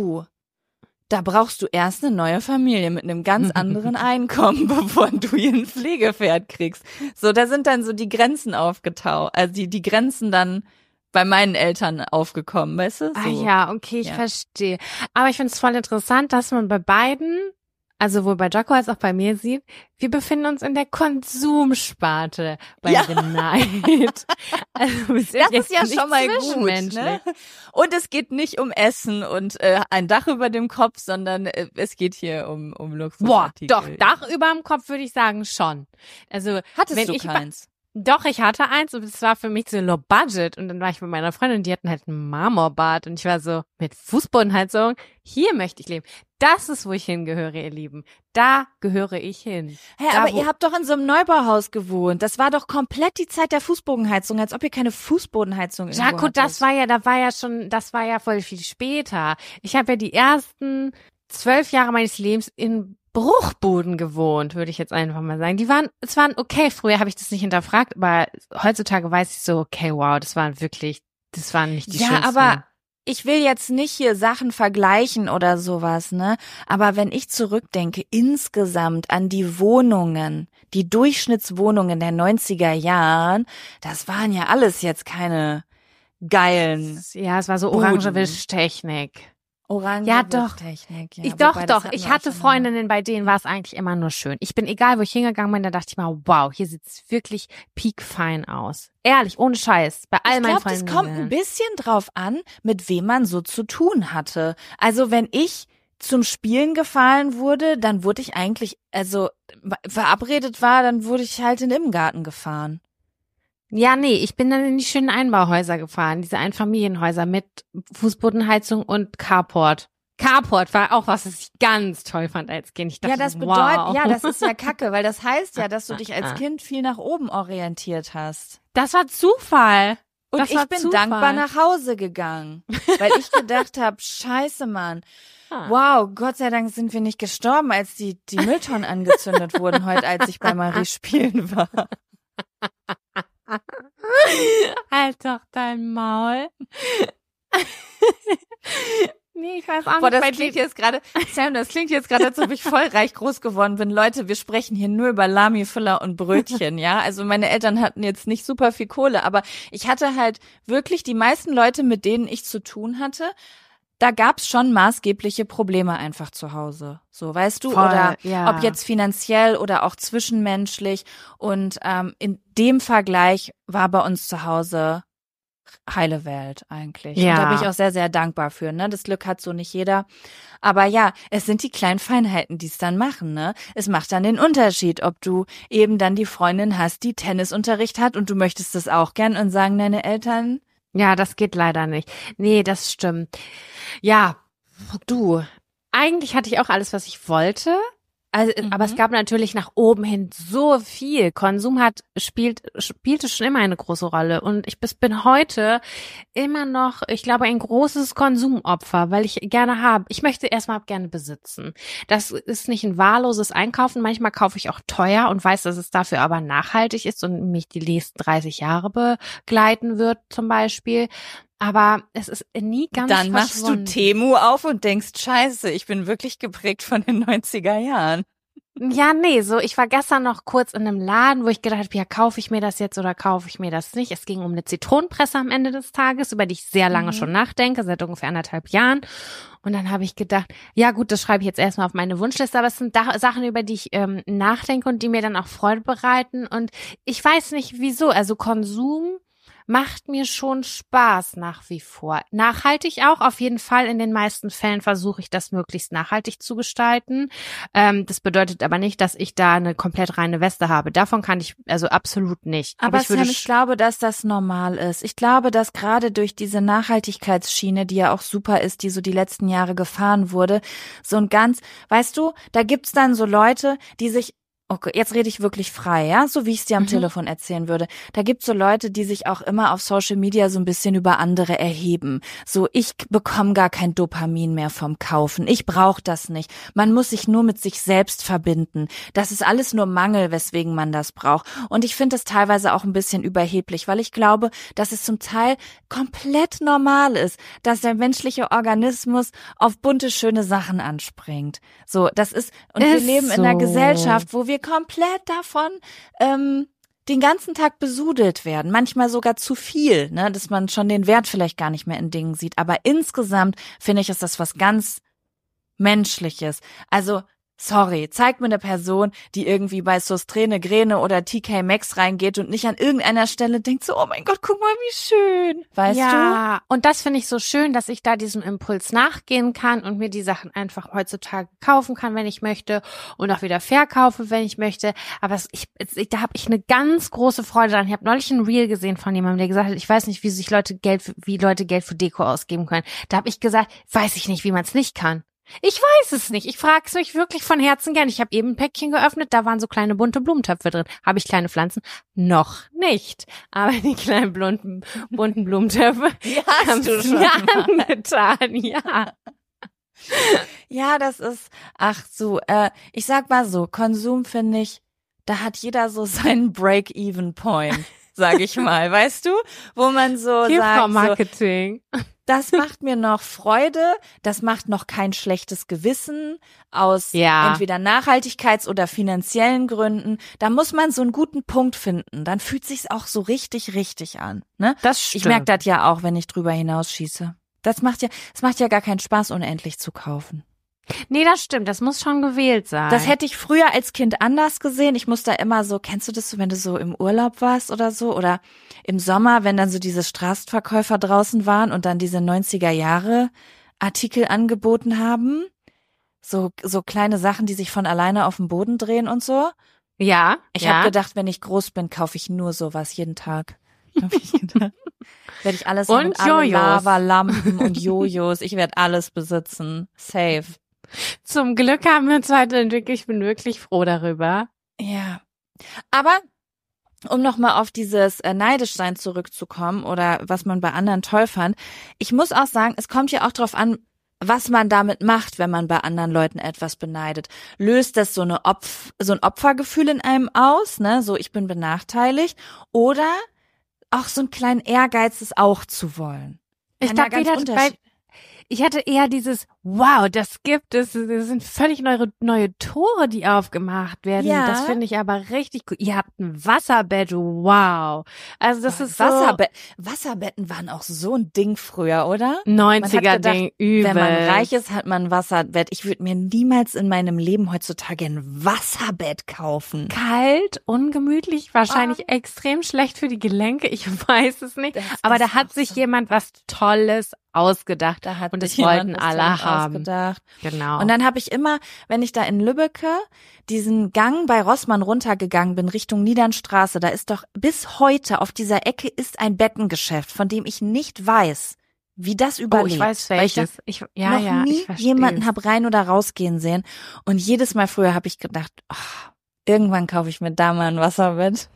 da brauchst du erst eine neue Familie mit einem ganz anderen Einkommen, bevor du hier ein Pflegepferd kriegst. So, da sind dann so die Grenzen aufgetaucht, also die Grenzen dann bei meinen Eltern aufgekommen, weißt du? So. Ah ja, okay, ich verstehe. Aber ich finde es voll interessant, dass man bei beiden, also sowohl bei Jaco als auch bei mir sieht, wir befinden uns in der Konsumsparte bei dem Neid. Also wir sind das ist ja schon mal gut, ne? Und es geht nicht um Essen und ein Dach über dem Kopf, sondern es geht hier um Luxusartikel. Boah, doch, Dach über dem Kopf würde ich sagen schon. Also hattest du keins? Doch, ich hatte eins und es war für mich so low budget und dann war ich mit meiner Freundin, die hatten halt ein Marmorbad und ich war so mit Fußbodenheizung, hier möchte ich leben. Das ist, wo ich hingehöre, ihr Lieben. Da gehöre ich hin. Hä, aber ihr habt doch in so einem Neubauhaus gewohnt. Das war doch komplett die Zeit der Fußbodenheizung, als ob ihr keine Fußbodenheizung irgendwo Jaco, hattet. das war ja voll viel später. Ich habe ja die ersten 12 Jahre meines Lebens in Bruchbuden gewohnt, würde ich jetzt einfach mal sagen. Es waren okay, früher habe ich das nicht hinterfragt, aber heutzutage weiß ich so, okay, wow, das waren nicht die schönsten. Ja, aber ich will jetzt nicht hier Sachen vergleichen oder sowas, ne? Aber wenn ich zurückdenke insgesamt an die Wohnungen, die Durchschnittswohnungen der 90er Jahren, das waren ja alles jetzt keine geilen. Ja, es war so Buden. orange Wischtechnik. Orange Ja, doch. Wischtechnik. Ja, Doch. hatten Ich wir hatte auch schon Freundinnen, bei denen war es eigentlich immer nur schön. Ich bin, egal wo ich hingegangen bin, da dachte ich mal, wow, hier sieht's wirklich piekfein aus. Ehrlich, ohne Scheiß. Bei all meinen Freunden. Ich glaube, das kommt ein bisschen drauf an, mit wem man so zu tun hatte. Also wenn ich zum Spielen gefahren wurde, dann wurde ich eigentlich, also verabredet war, dann wurde ich halt in den Garten gefahren. Ja, nee, ich bin dann in die schönen Einbauhäuser gefahren, diese Einfamilienhäuser mit Fußbodenheizung und Carport. Carport war auch was ich ganz toll fand als Kind. Ich dachte, Ja, das so, bedeutet, wow. ja, das ist ja Kacke, weil das heißt ja, dass du dich als Kind viel nach oben orientiert hast. Das war Zufall. Und Das war ich bin Zufall. dankbar nach Hause gegangen, weil ich gedacht habe, scheiße, Mann. Wow, Gott sei Dank sind wir nicht gestorben, als die Mülltonnen angezündet wurden heute, als ich bei Marie spielen war. Halt doch dein Maul. Nee, ich weiß auch Boah, nicht. das klingt jetzt gerade, Sam, das klingt jetzt gerade, als ob ich voll reich groß geworden bin. Leute, wir sprechen hier nur über Lami-Füller und Brötchen, ja? Also meine Eltern hatten jetzt nicht super viel Kohle, aber ich hatte halt wirklich die meisten Leute, mit denen ich zu tun hatte, da gab's schon maßgebliche Probleme einfach zu Hause. So, weißt du? Voll, oder ja. ob jetzt finanziell oder auch zwischenmenschlich. Und in dem Vergleich war bei uns zu Hause heile Welt eigentlich. Ja. Und da bin ich auch sehr, sehr dankbar für, ne? Das Glück hat so nicht jeder. Aber ja, es sind die kleinen Feinheiten, die es dann machen, ne? Es macht dann den Unterschied, ob du eben dann die Freundin hast, die Tennisunterricht hat und du möchtest das auch gern und sagen deine Eltern, Ja, das geht leider nicht. Nee, das stimmt. Ja, du, eigentlich hatte ich auch alles, was ich wollte. Also, aber es gab natürlich nach oben hin so viel. Konsum spielte schon immer eine große Rolle. Und ich bin heute immer noch, ich glaube, ein großes Konsumopfer, weil ich gerne habe. Ich möchte erstmal gerne besitzen. Das ist nicht ein wahlloses Einkaufen. Manchmal kaufe ich auch teuer und weiß, dass es dafür aber nachhaltig ist und mich die nächsten 30 Jahre begleiten wird, zum Beispiel. Aber es ist nie ganz dann machst du Temu auf und denkst, scheiße, ich bin wirklich geprägt von den 90er Jahren. Ja, nee, so, ich war gestern noch kurz in einem Laden, wo ich gedacht habe, ja, kaufe ich mir das jetzt oder kaufe ich mir das nicht? Es ging um eine Zitronenpresse am Ende des Tages, über die ich sehr lange schon nachdenke, seit ungefähr 1,5 Jahren. Und dann habe ich gedacht, ja gut, das schreibe ich jetzt erstmal auf meine Wunschliste, aber es sind Sachen, über die ich nachdenke und die mir dann auch Freude bereiten. Und ich weiß nicht, wieso, also Konsum macht mir schon Spaß nach wie vor. Nachhaltig auch, auf jeden Fall. In den meisten Fällen versuche ich das möglichst nachhaltig zu gestalten. Das bedeutet aber nicht, dass ich da eine komplett reine Weste habe. Davon kann ich also absolut nicht. Aber ich glaube, dass das normal ist. Ich glaube, dass gerade durch diese Nachhaltigkeitsschiene, die ja auch super ist, die so die letzten Jahre gefahren wurde, so ein ganz, weißt du, da gibt's dann so Leute, die sich okay, jetzt rede ich wirklich frei, ja, so wie ich es dir am Telefon erzählen würde. Da gibt's so Leute, die sich auch immer auf Social Media so ein bisschen über andere erheben. So, ich bekomme gar kein Dopamin mehr vom Kaufen. Ich brauche das nicht. Man muss sich nur mit sich selbst verbinden. Das ist alles nur Mangel, weswegen man das braucht. Und ich finde das teilweise auch ein bisschen überheblich, weil ich glaube, dass es zum Teil komplett normal ist, dass der menschliche Organismus auf bunte, schöne Sachen anspringt. So, das ist, und wir leben in einer Gesellschaft, wo wir komplett davon den ganzen Tag besudelt werden, manchmal sogar zu viel, ne, dass man schon den Wert vielleicht gar nicht mehr in Dingen sieht. Aber insgesamt finde ich, ist das was ganz Menschliches. Also sorry, zeig mir eine Person, die irgendwie bei Sostrene Grene oder TK Maxx reingeht und nicht an irgendeiner Stelle denkt so, oh mein Gott, guck mal, wie schön. Weißt du? Ja, und das finde ich so schön, dass ich da diesem Impuls nachgehen kann und mir die Sachen einfach heutzutage kaufen kann, wenn ich möchte und auch wieder verkaufe, wenn ich möchte. Aber da habe ich eine ganz große Freude dran. Ich habe neulich ein Reel gesehen von jemandem, der gesagt hat, ich weiß nicht, wie Leute Geld für Deko ausgeben können. Da habe ich gesagt, weiß ich nicht, wie man es nicht kann. Ich weiß es nicht. Ich frage es mich wirklich von Herzen gern. Ich habe eben ein Päckchen geöffnet, da waren so kleine bunte Blumentöpfe drin. Habe ich kleine Pflanzen? Noch nicht. Aber die kleinen bunten Blumentöpfe Die hast du schon mir angetan, ja. Ja, das ist, ich sag mal so, Konsum finde ich, da hat jeder so seinen Break-Even-Point, sag ich mal, weißt du? Wo man so sagt, Marketing. so, das macht mir noch Freude, das macht noch kein schlechtes Gewissen aus entweder Nachhaltigkeits- oder finanziellen Gründen. Da muss man so einen guten Punkt finden, dann fühlt sich's auch so richtig, richtig an, ne? Das stimmt. Ich merke das ja auch, wenn ich drüber hinausschieße. Es macht ja gar keinen Spaß, unendlich zu kaufen. Nee, das stimmt, das muss schon gewählt sein. Das hätte ich früher als Kind anders gesehen. Ich muss da immer so, kennst du das so, wenn du so im Urlaub warst oder so? Oder im Sommer, wenn dann so diese Straßenverkäufer draußen waren und dann diese 90er Jahre Artikel angeboten haben? So kleine Sachen, die sich von alleine auf dem Boden drehen und so? Ja. Ich habe gedacht, wenn ich groß bin, kaufe ich nur sowas jeden Tag. Habe ich gedacht. Werde ich alles und mit alle Jojos. Lavalampen und Jojos. Ich werde alles besitzen. Safe. Zum Glück haben wir uns weiterentwickelt. Ich bin wirklich froh darüber. Ja. Aber um nochmal auf dieses Neidischsein zurückzukommen oder was man bei anderen toll fand. Ich muss auch sagen, es kommt ja auch drauf an, was man damit macht, wenn man bei anderen Leuten etwas beneidet. Löst das so ein Opfergefühl in einem aus, ne? So, ich bin benachteiligt. Oder auch so einen kleinen Ehrgeiz, es auch zu wollen. Ich glaube, ich hatte eher dieses, wow, das gibt es, das sind völlig neue Tore, die aufgemacht werden. Ja. Das finde ich aber richtig cool. Ihr habt ein Wasserbett, wow. Also das ist so. Wasserbetten waren auch so ein Ding früher, oder? 90er-Ding, übel. Wenn man reich ist, hat man ein Wasserbett. Ich würde mir niemals in meinem Leben heutzutage ein Wasserbett kaufen. Kalt, ungemütlich, wahrscheinlich extrem schlecht für die Gelenke, ich weiß es nicht. Aber da hat sich jemand was Tolles ausgedacht und das wollten alle haben. Ausgedacht. Genau. Und dann habe ich immer, wenn ich da in Lübbecke diesen Gang bei Rossmann runtergegangen bin Richtung Niedernstraße, da ist doch bis heute auf dieser Ecke ist ein Bettengeschäft, von dem ich nicht weiß, wie das überlebt. Oh, ich weiß welches. Ich nie jemanden hab rein oder rausgehen sehen. Und jedes Mal früher habe ich gedacht, irgendwann kaufe ich mir da mal ein Wasserbett.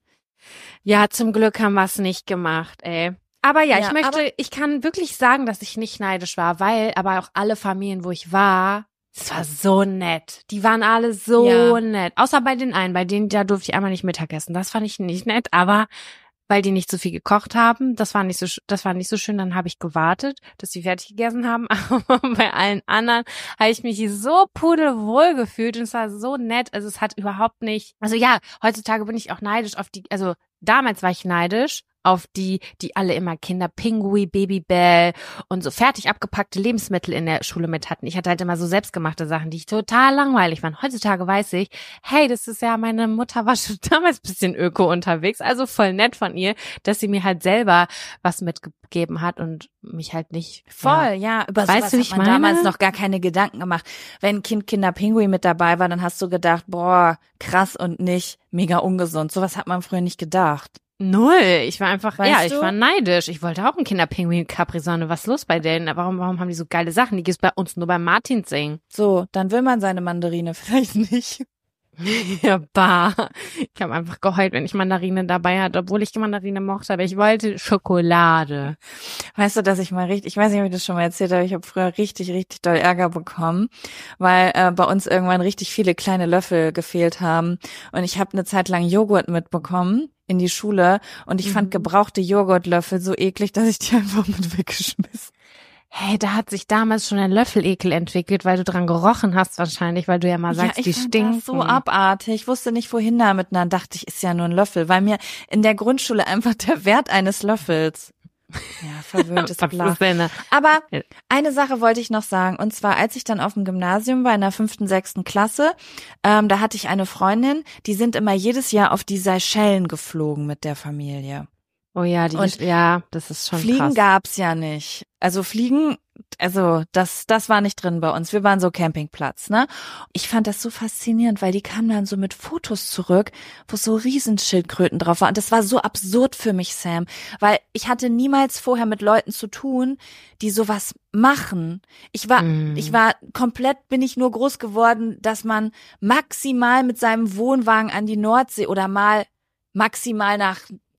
Ja, zum Glück haben wir es nicht gemacht, ey. Aber ich kann wirklich sagen, dass ich nicht neidisch war, aber auch alle Familien, wo ich war, es war so nett. Die waren alle so nett. Außer bei den einen, da durfte ich einmal nicht Mittagessen. Das fand ich nicht nett, aber weil die nicht so viel gekocht haben, das war nicht so schön, dann habe ich gewartet, dass die fertig gegessen haben. Aber bei allen anderen habe ich mich so pudelwohl gefühlt und es war so nett. Also es hat überhaupt nicht, also ja, heutzutage bin ich auch neidisch auf die, also damals war ich neidisch auf die alle immer Kinderpingui, Babybell und so fertig abgepackte Lebensmittel in der Schule mit hatten. Ich hatte halt immer so selbstgemachte Sachen, die ich total langweilig fand. Heutzutage weiß ich, hey, das ist ja, meine Mutter war schon damals ein bisschen öko unterwegs, also voll nett von ihr, dass sie mir halt selber was mitgegeben hat und mich halt nicht. Voll, ja, über sowas hat man damals noch gar keine Gedanken gemacht. Wenn ein Kind Kinderpingui mit dabei war, dann hast du gedacht, boah, krass und nicht mega ungesund. Sowas hat man früher nicht gedacht. Null. Ich war einfach, ich war neidisch. Ich wollte auch einen Kinderpinguin Capri-Sonne. Was ist los bei denen? Warum haben die so geile Sachen? Die gibt's bei uns nur beim Martinsing. So, dann will man seine Mandarine vielleicht nicht. Ja, Ich habe einfach geheult, wenn ich Mandarine dabei hatte, obwohl ich die Mandarine mochte, aber ich wollte Schokolade. Weißt du, dass ich weiß nicht, ob ich das schon mal erzählt habe, ich habe früher richtig, richtig doll Ärger bekommen, weil bei uns irgendwann richtig viele kleine Löffel gefehlt haben und ich habe eine Zeit lang Joghurt mitbekommen in die Schule und ich fand gebrauchte Joghurtlöffel so eklig, dass ich die einfach mit weggeschmissen. Hey, da hat sich damals schon ein Löffelekel entwickelt, weil du dran gerochen hast wahrscheinlich, weil du ja mal sagst, die stinken. Das so abartig. Ich wusste nicht, wohin damit. Und dann dachte ich, ist ja nur ein Löffel, weil mir in der Grundschule einfach der Wert eines Löffels. Ja, verwöhnt ist klar. Aber eine Sache wollte ich noch sagen. Und zwar, als ich dann auf dem Gymnasium war, in der 5., 6. Klasse, da hatte ich eine Freundin, die sind immer jedes Jahr auf die Seychellen geflogen mit der Familie. Oh ja, das ist schon Fliegen krass. gab's ja nicht. Also das war nicht drin bei uns. Wir waren so Campingplatz, ne? Ich fand das so faszinierend, weil die kamen dann so mit Fotos zurück, wo so Riesenschildkröten drauf waren. Und das war so absurd für mich, Sam, weil ich hatte niemals vorher mit Leuten zu tun, die sowas machen. Bin ich nur groß geworden, dass man maximal mit seinem Wohnwagen an die Nordsee oder mal maximal nach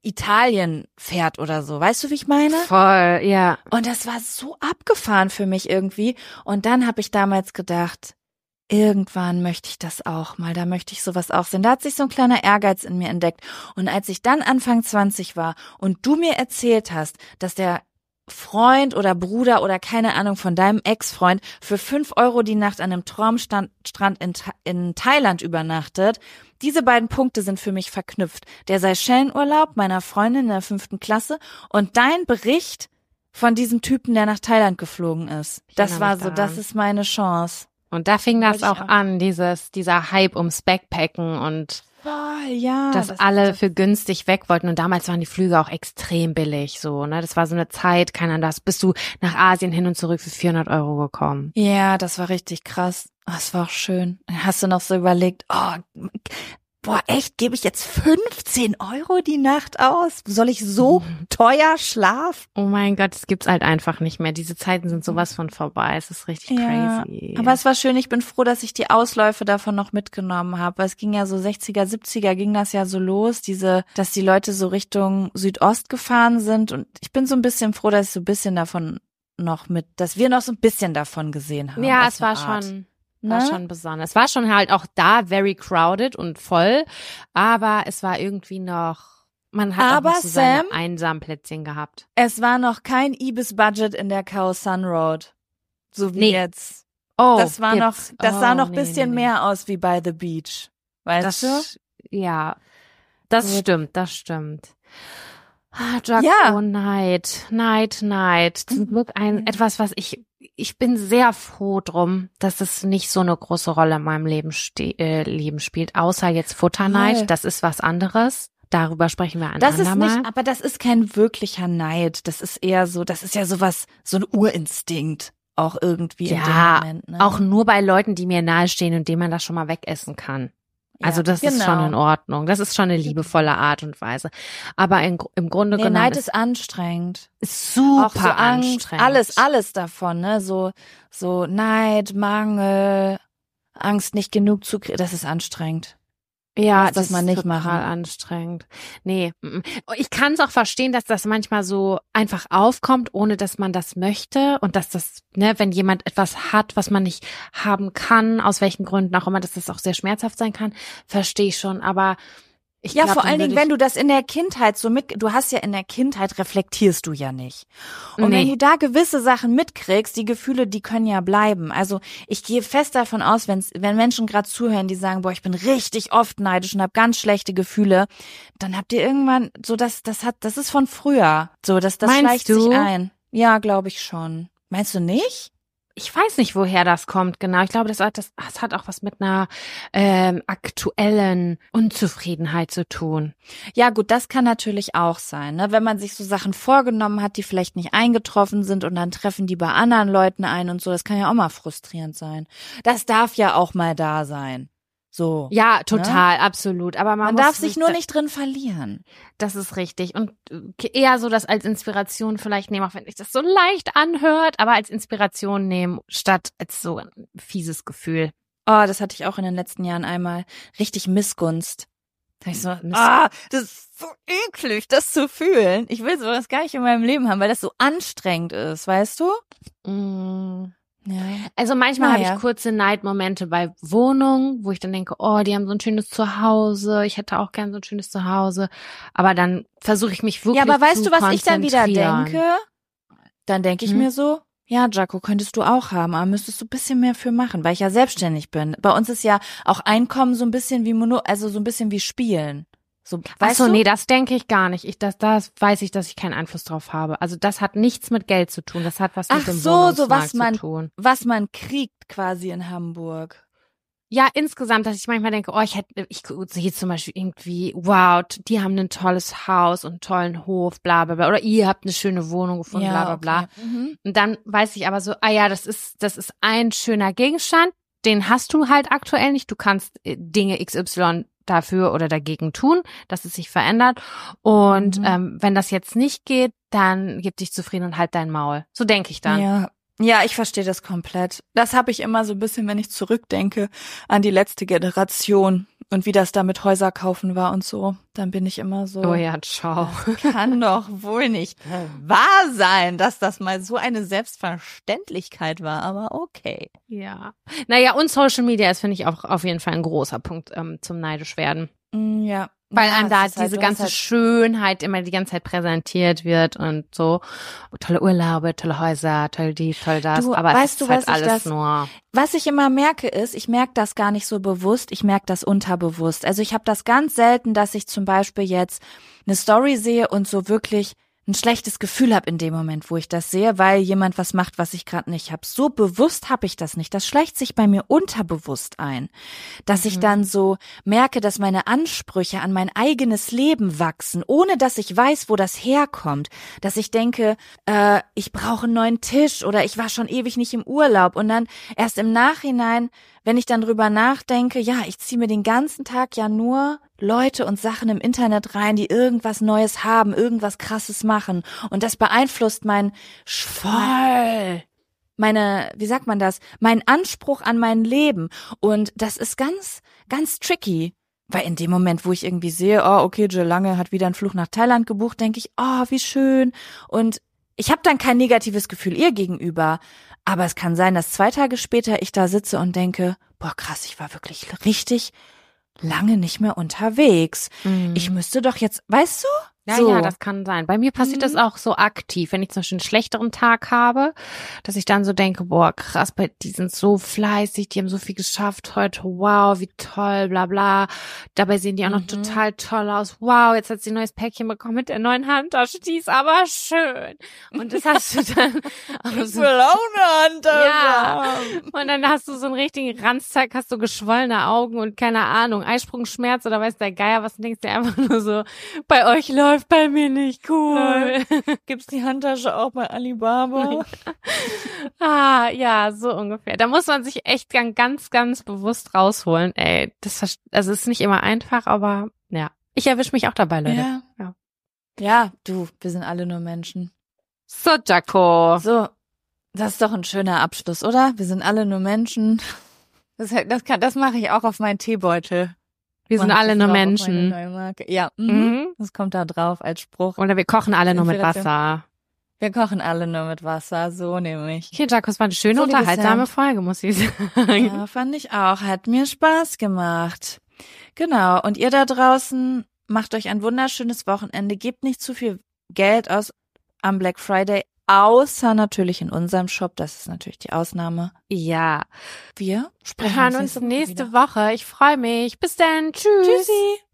Italien fährt oder so. Weißt du, wie ich meine? Voll, ja. Und das war so abgefahren für mich irgendwie. Und dann habe ich damals gedacht, irgendwann möchte ich das auch mal, da möchte ich sowas auch sehen. Da hat sich so ein kleiner Ehrgeiz in mir entdeckt. Und als ich dann Anfang 20 war und du mir erzählt hast, dass der Freund oder Bruder oder keine Ahnung von deinem Ex-Freund für 5 € die Nacht an einem Traumstrand in Thailand übernachtet, diese beiden Punkte sind für mich verknüpft. Der Seychellenurlaub meiner Freundin in der 5. Klasse und dein Bericht von diesem Typen, der nach Thailand geflogen ist. Das war so, das ist meine Chance. Und da fing das auch an, dieser Hype ums Backpacken und ja, dass alle für günstig weg wollten. Und damals waren die Flüge auch extrem billig, so, ne? Das war so eine Zeit, bist du nach Asien hin und zurück für 400 € gekommen. Ja, das war richtig krass. Oh, das war auch schön. Dann hast du noch so überlegt, boah, echt, gebe ich jetzt 15 € die Nacht aus? Soll ich so teuer schlafen? Oh mein Gott, das gibt's halt einfach nicht mehr. Diese Zeiten sind sowas von vorbei. Es ist richtig crazy. Aber es war schön. Ich bin froh, dass ich die Ausläufe davon noch mitgenommen habe. Weil es ging ja so 60er, 70er ging das ja so los, dass die Leute so Richtung Südost gefahren sind. Und ich bin so ein bisschen froh, dass ich so ein bisschen davon dass wir noch so ein bisschen davon gesehen haben. Ja, es war schon... War schon besonders. Es war schon halt auch da very crowded und voll, aber es war irgendwie noch, man hat auch noch so seine einsamen Plätzchen gehabt. Es war noch kein Ibis-Budget in der Khao San Road. So wie jetzt. Oh, das war sah noch ein bisschen mehr aus wie by the beach. Weißt du? Ja, das stimmt. Jaco, Neid. Zum Glück etwas, was ich bin sehr froh drum, dass es nicht so eine große Rolle in meinem Leben spielt, außer jetzt Futterneid. Das ist was anderes. Darüber sprechen wir andermal. Aber das ist kein wirklicher Neid. Das ist eher so, das ist ja sowas, so ein Urinstinkt auch irgendwie in dem Moment. Ne? Auch nur bei Leuten, die mir nahestehen und denen man das schon mal wegessen kann. Also das ist schon in Ordnung. Das ist schon eine liebevolle Art und Weise. Aber im Grunde genommen Neid ist anstrengend. Ist super auch so anstrengend. Alles davon, ne? So Neid, Mangel, Angst, nicht genug zu kriegen. Das ist anstrengend. Ja, das man nicht ist total machen. anstrengend. Nee, ich kann es auch verstehen, dass das manchmal so einfach aufkommt, ohne dass man das möchte und dass das, ne, wenn jemand etwas hat, was man nicht haben kann, aus welchen Gründen auch immer, dass das auch sehr schmerzhaft sein kann, verstehe ich schon, aber ich glaub, vor allen Dingen, wenn du das in der Kindheit du hast ja in der Kindheit reflektierst du ja nicht. Und wenn du da gewisse Sachen mitkriegst, die Gefühle, die können ja bleiben. Also ich gehe fest davon aus, wenn Menschen gerade zuhören, die sagen, boah, ich bin richtig oft neidisch und habe ganz schlechte Gefühle, dann habt ihr irgendwann so, das ist von früher. So, das schleicht sich ein. Ja, glaube ich schon. Meinst du nicht? Ich weiß nicht, woher das kommt, genau. Ich glaube, das hat auch was mit einer aktuellen Unzufriedenheit zu tun. Ja gut, das kann natürlich auch sein, ne? Wenn man sich so Sachen vorgenommen hat, die vielleicht nicht eingetroffen sind und dann treffen die bei anderen Leuten ein und so, das kann ja auch mal frustrierend sein. Das darf ja auch mal da sein. So. Ja, total, absolut. Aber man darf sich nur nicht drin verlieren. Das ist richtig. Und eher so das als Inspiration vielleicht nehmen, auch wenn sich das so leicht anhört, aber als Inspiration nehmen, statt als so ein fieses Gefühl. Oh, das hatte ich auch in den letzten Jahren einmal. Richtig Missgunst. Da ich so, das ist so eklig, das zu fühlen. Ich will sowas gar nicht in meinem Leben haben, weil das so anstrengend ist, weißt du? Ja. Also manchmal habe ich kurze Neidmomente bei Wohnungen, wo ich dann denke, oh, die haben so ein schönes Zuhause, ich hätte auch gern so ein schönes Zuhause, aber dann versuche ich mich wirklich zu konzentrieren. Ja, aber weißt du, was ich dann wieder denke? Dann denke ich mir so, ja, Jaco, könntest du auch haben, aber müsstest du ein bisschen mehr für machen, weil ich ja selbstständig bin. Bei uns ist ja auch Einkommen so ein bisschen wie so ein bisschen wie Spielen. So, weißt du? Nee, das denke ich gar nicht. Das weiß ich, dass ich keinen Einfluss drauf habe. Also das hat nichts mit Geld zu tun. Das hat was mit dem Wohnungsmarkt zu tun. Was man kriegt quasi in Hamburg. Ja, insgesamt, dass ich manchmal denke, ich sehe zum Beispiel irgendwie, wow, die haben ein tolles Haus und einen tollen Hof, bla bla bla. Oder ihr habt eine schöne Wohnung gefunden, bla bla bla. Und dann weiß ich aber so, das ist ein schöner Gegenstand, den hast du halt aktuell nicht. Du kannst Dinge XY dafür oder dagegen tun, dass es sich verändert. Und wenn das jetzt nicht geht, dann gib dich zufrieden und halt dein Maul. So denke ich dann. Ja, ich verstehe das komplett. Das habe ich immer so ein bisschen, wenn ich zurückdenke an die letzte Generation Und wie das da mit Häuser kaufen war und so, dann bin ich immer so. Oh ja, ciao. Kann doch wohl nicht wahr sein, dass das mal so eine Selbstverständlichkeit war, aber okay. Ja. Naja, und Social Media ist, finde ich, auch auf jeden Fall ein großer Punkt zum neidisch werden. Ja. Weil ja, einem da es ist diese du ganze hast Schönheit immer die ganze Zeit präsentiert wird und so. Tolle Urlaube, tolle Häuser, toll dies, toll das. Du, Aber es weißt ist du, halt was ich alles das- nur. Was ich immer merke ist, ich merke das gar nicht so bewusst, ich merke das unterbewusst. Also ich habe das ganz selten, dass ich zum Beispiel jetzt eine Story sehe und so wirklich ein schlechtes Gefühl habe in dem Moment, wo ich das sehe, weil jemand was macht, was ich gerade nicht habe. So bewusst habe ich das nicht. Das schleicht sich bei mir unterbewusst ein, dass ich dann so merke, dass meine Ansprüche an mein eigenes Leben wachsen, ohne dass ich weiß, wo das herkommt. Dass ich denke, ich brauche einen neuen Tisch oder ich war schon ewig nicht im Urlaub und dann erst im Nachhinein, wenn ich dann drüber nachdenke, ja, ich ziehe mir den ganzen Tag ja nur Leute und Sachen im Internet rein, die irgendwas Neues haben, irgendwas Krasses machen. Und das beeinflusst wie sagt man das? Mein Anspruch an mein Leben. Und das ist ganz, ganz tricky. Weil in dem Moment, wo ich irgendwie sehe, oh, okay, Jill Lange hat wieder einen Flug nach Thailand gebucht, denke ich, oh, wie schön. Und ich habe dann kein negatives Gefühl ihr gegenüber. Aber es kann sein, dass 2 Tage später ich da sitze und denke, boah, krass, ich war wirklich richtig lange nicht mehr unterwegs. Ich müsste doch jetzt, weißt du? Ja, so. ja, das kann sein. Bei mir passiert das auch so aktiv, wenn ich zum Beispiel einen schlechteren Tag habe, dass ich dann so denke, boah, krass, die sind so fleißig, die haben so viel geschafft heute, wow, wie toll, bla bla. Dabei sehen die auch noch total toll aus. Wow, jetzt hat sie ein neues Päckchen bekommen mit der neuen Handtasche, die ist aber schön. Und das hast du dann Ich will auch eine Handtasche ja. haben. Und dann hast du so einen richtigen Ranztag, hast du geschwollene Augen und keine Ahnung, Eisprungschmerz oder weiß der Geier was, und denkst dir einfach nur so, bei euch läuft bei mir nicht, cool. Gibt's die Handtasche auch bei Alibaba? Ja, so ungefähr. Da muss man sich echt ganz, ganz bewusst rausholen. Ey, also ist nicht immer einfach, aber ja. Ich erwische mich auch dabei, Leute. Ja, du, wir sind alle nur Menschen. So, Jaco. So, das ist doch ein schöner Abschluss, oder? Wir sind alle nur Menschen. Das mache ich auch auf meinen Teebeutel. Wir sind Mach alle das nur drauf auf meine Menschen. neue Marke. Ja, Mhm. das kommt da drauf als Spruch. Oder wir kochen alle nur mit Inspiration. Wasser. Wir kochen alle nur mit Wasser, so nämlich. Okay, Jaco, es war eine schöne, So, liebe unterhaltsame Sam. Folge, muss ich sagen. Ja, fand ich auch. Hat mir Spaß gemacht. Genau. Und ihr da draußen, macht euch ein wunderschönes Wochenende. Gebt nicht zu viel Geld aus am Black Friday, außer natürlich in unserem Shop. Das ist natürlich die Ausnahme. Ja. Wir Wir hören uns nächste Woche. Ich freue mich. Bis dann. Tschüss. Tschüssi.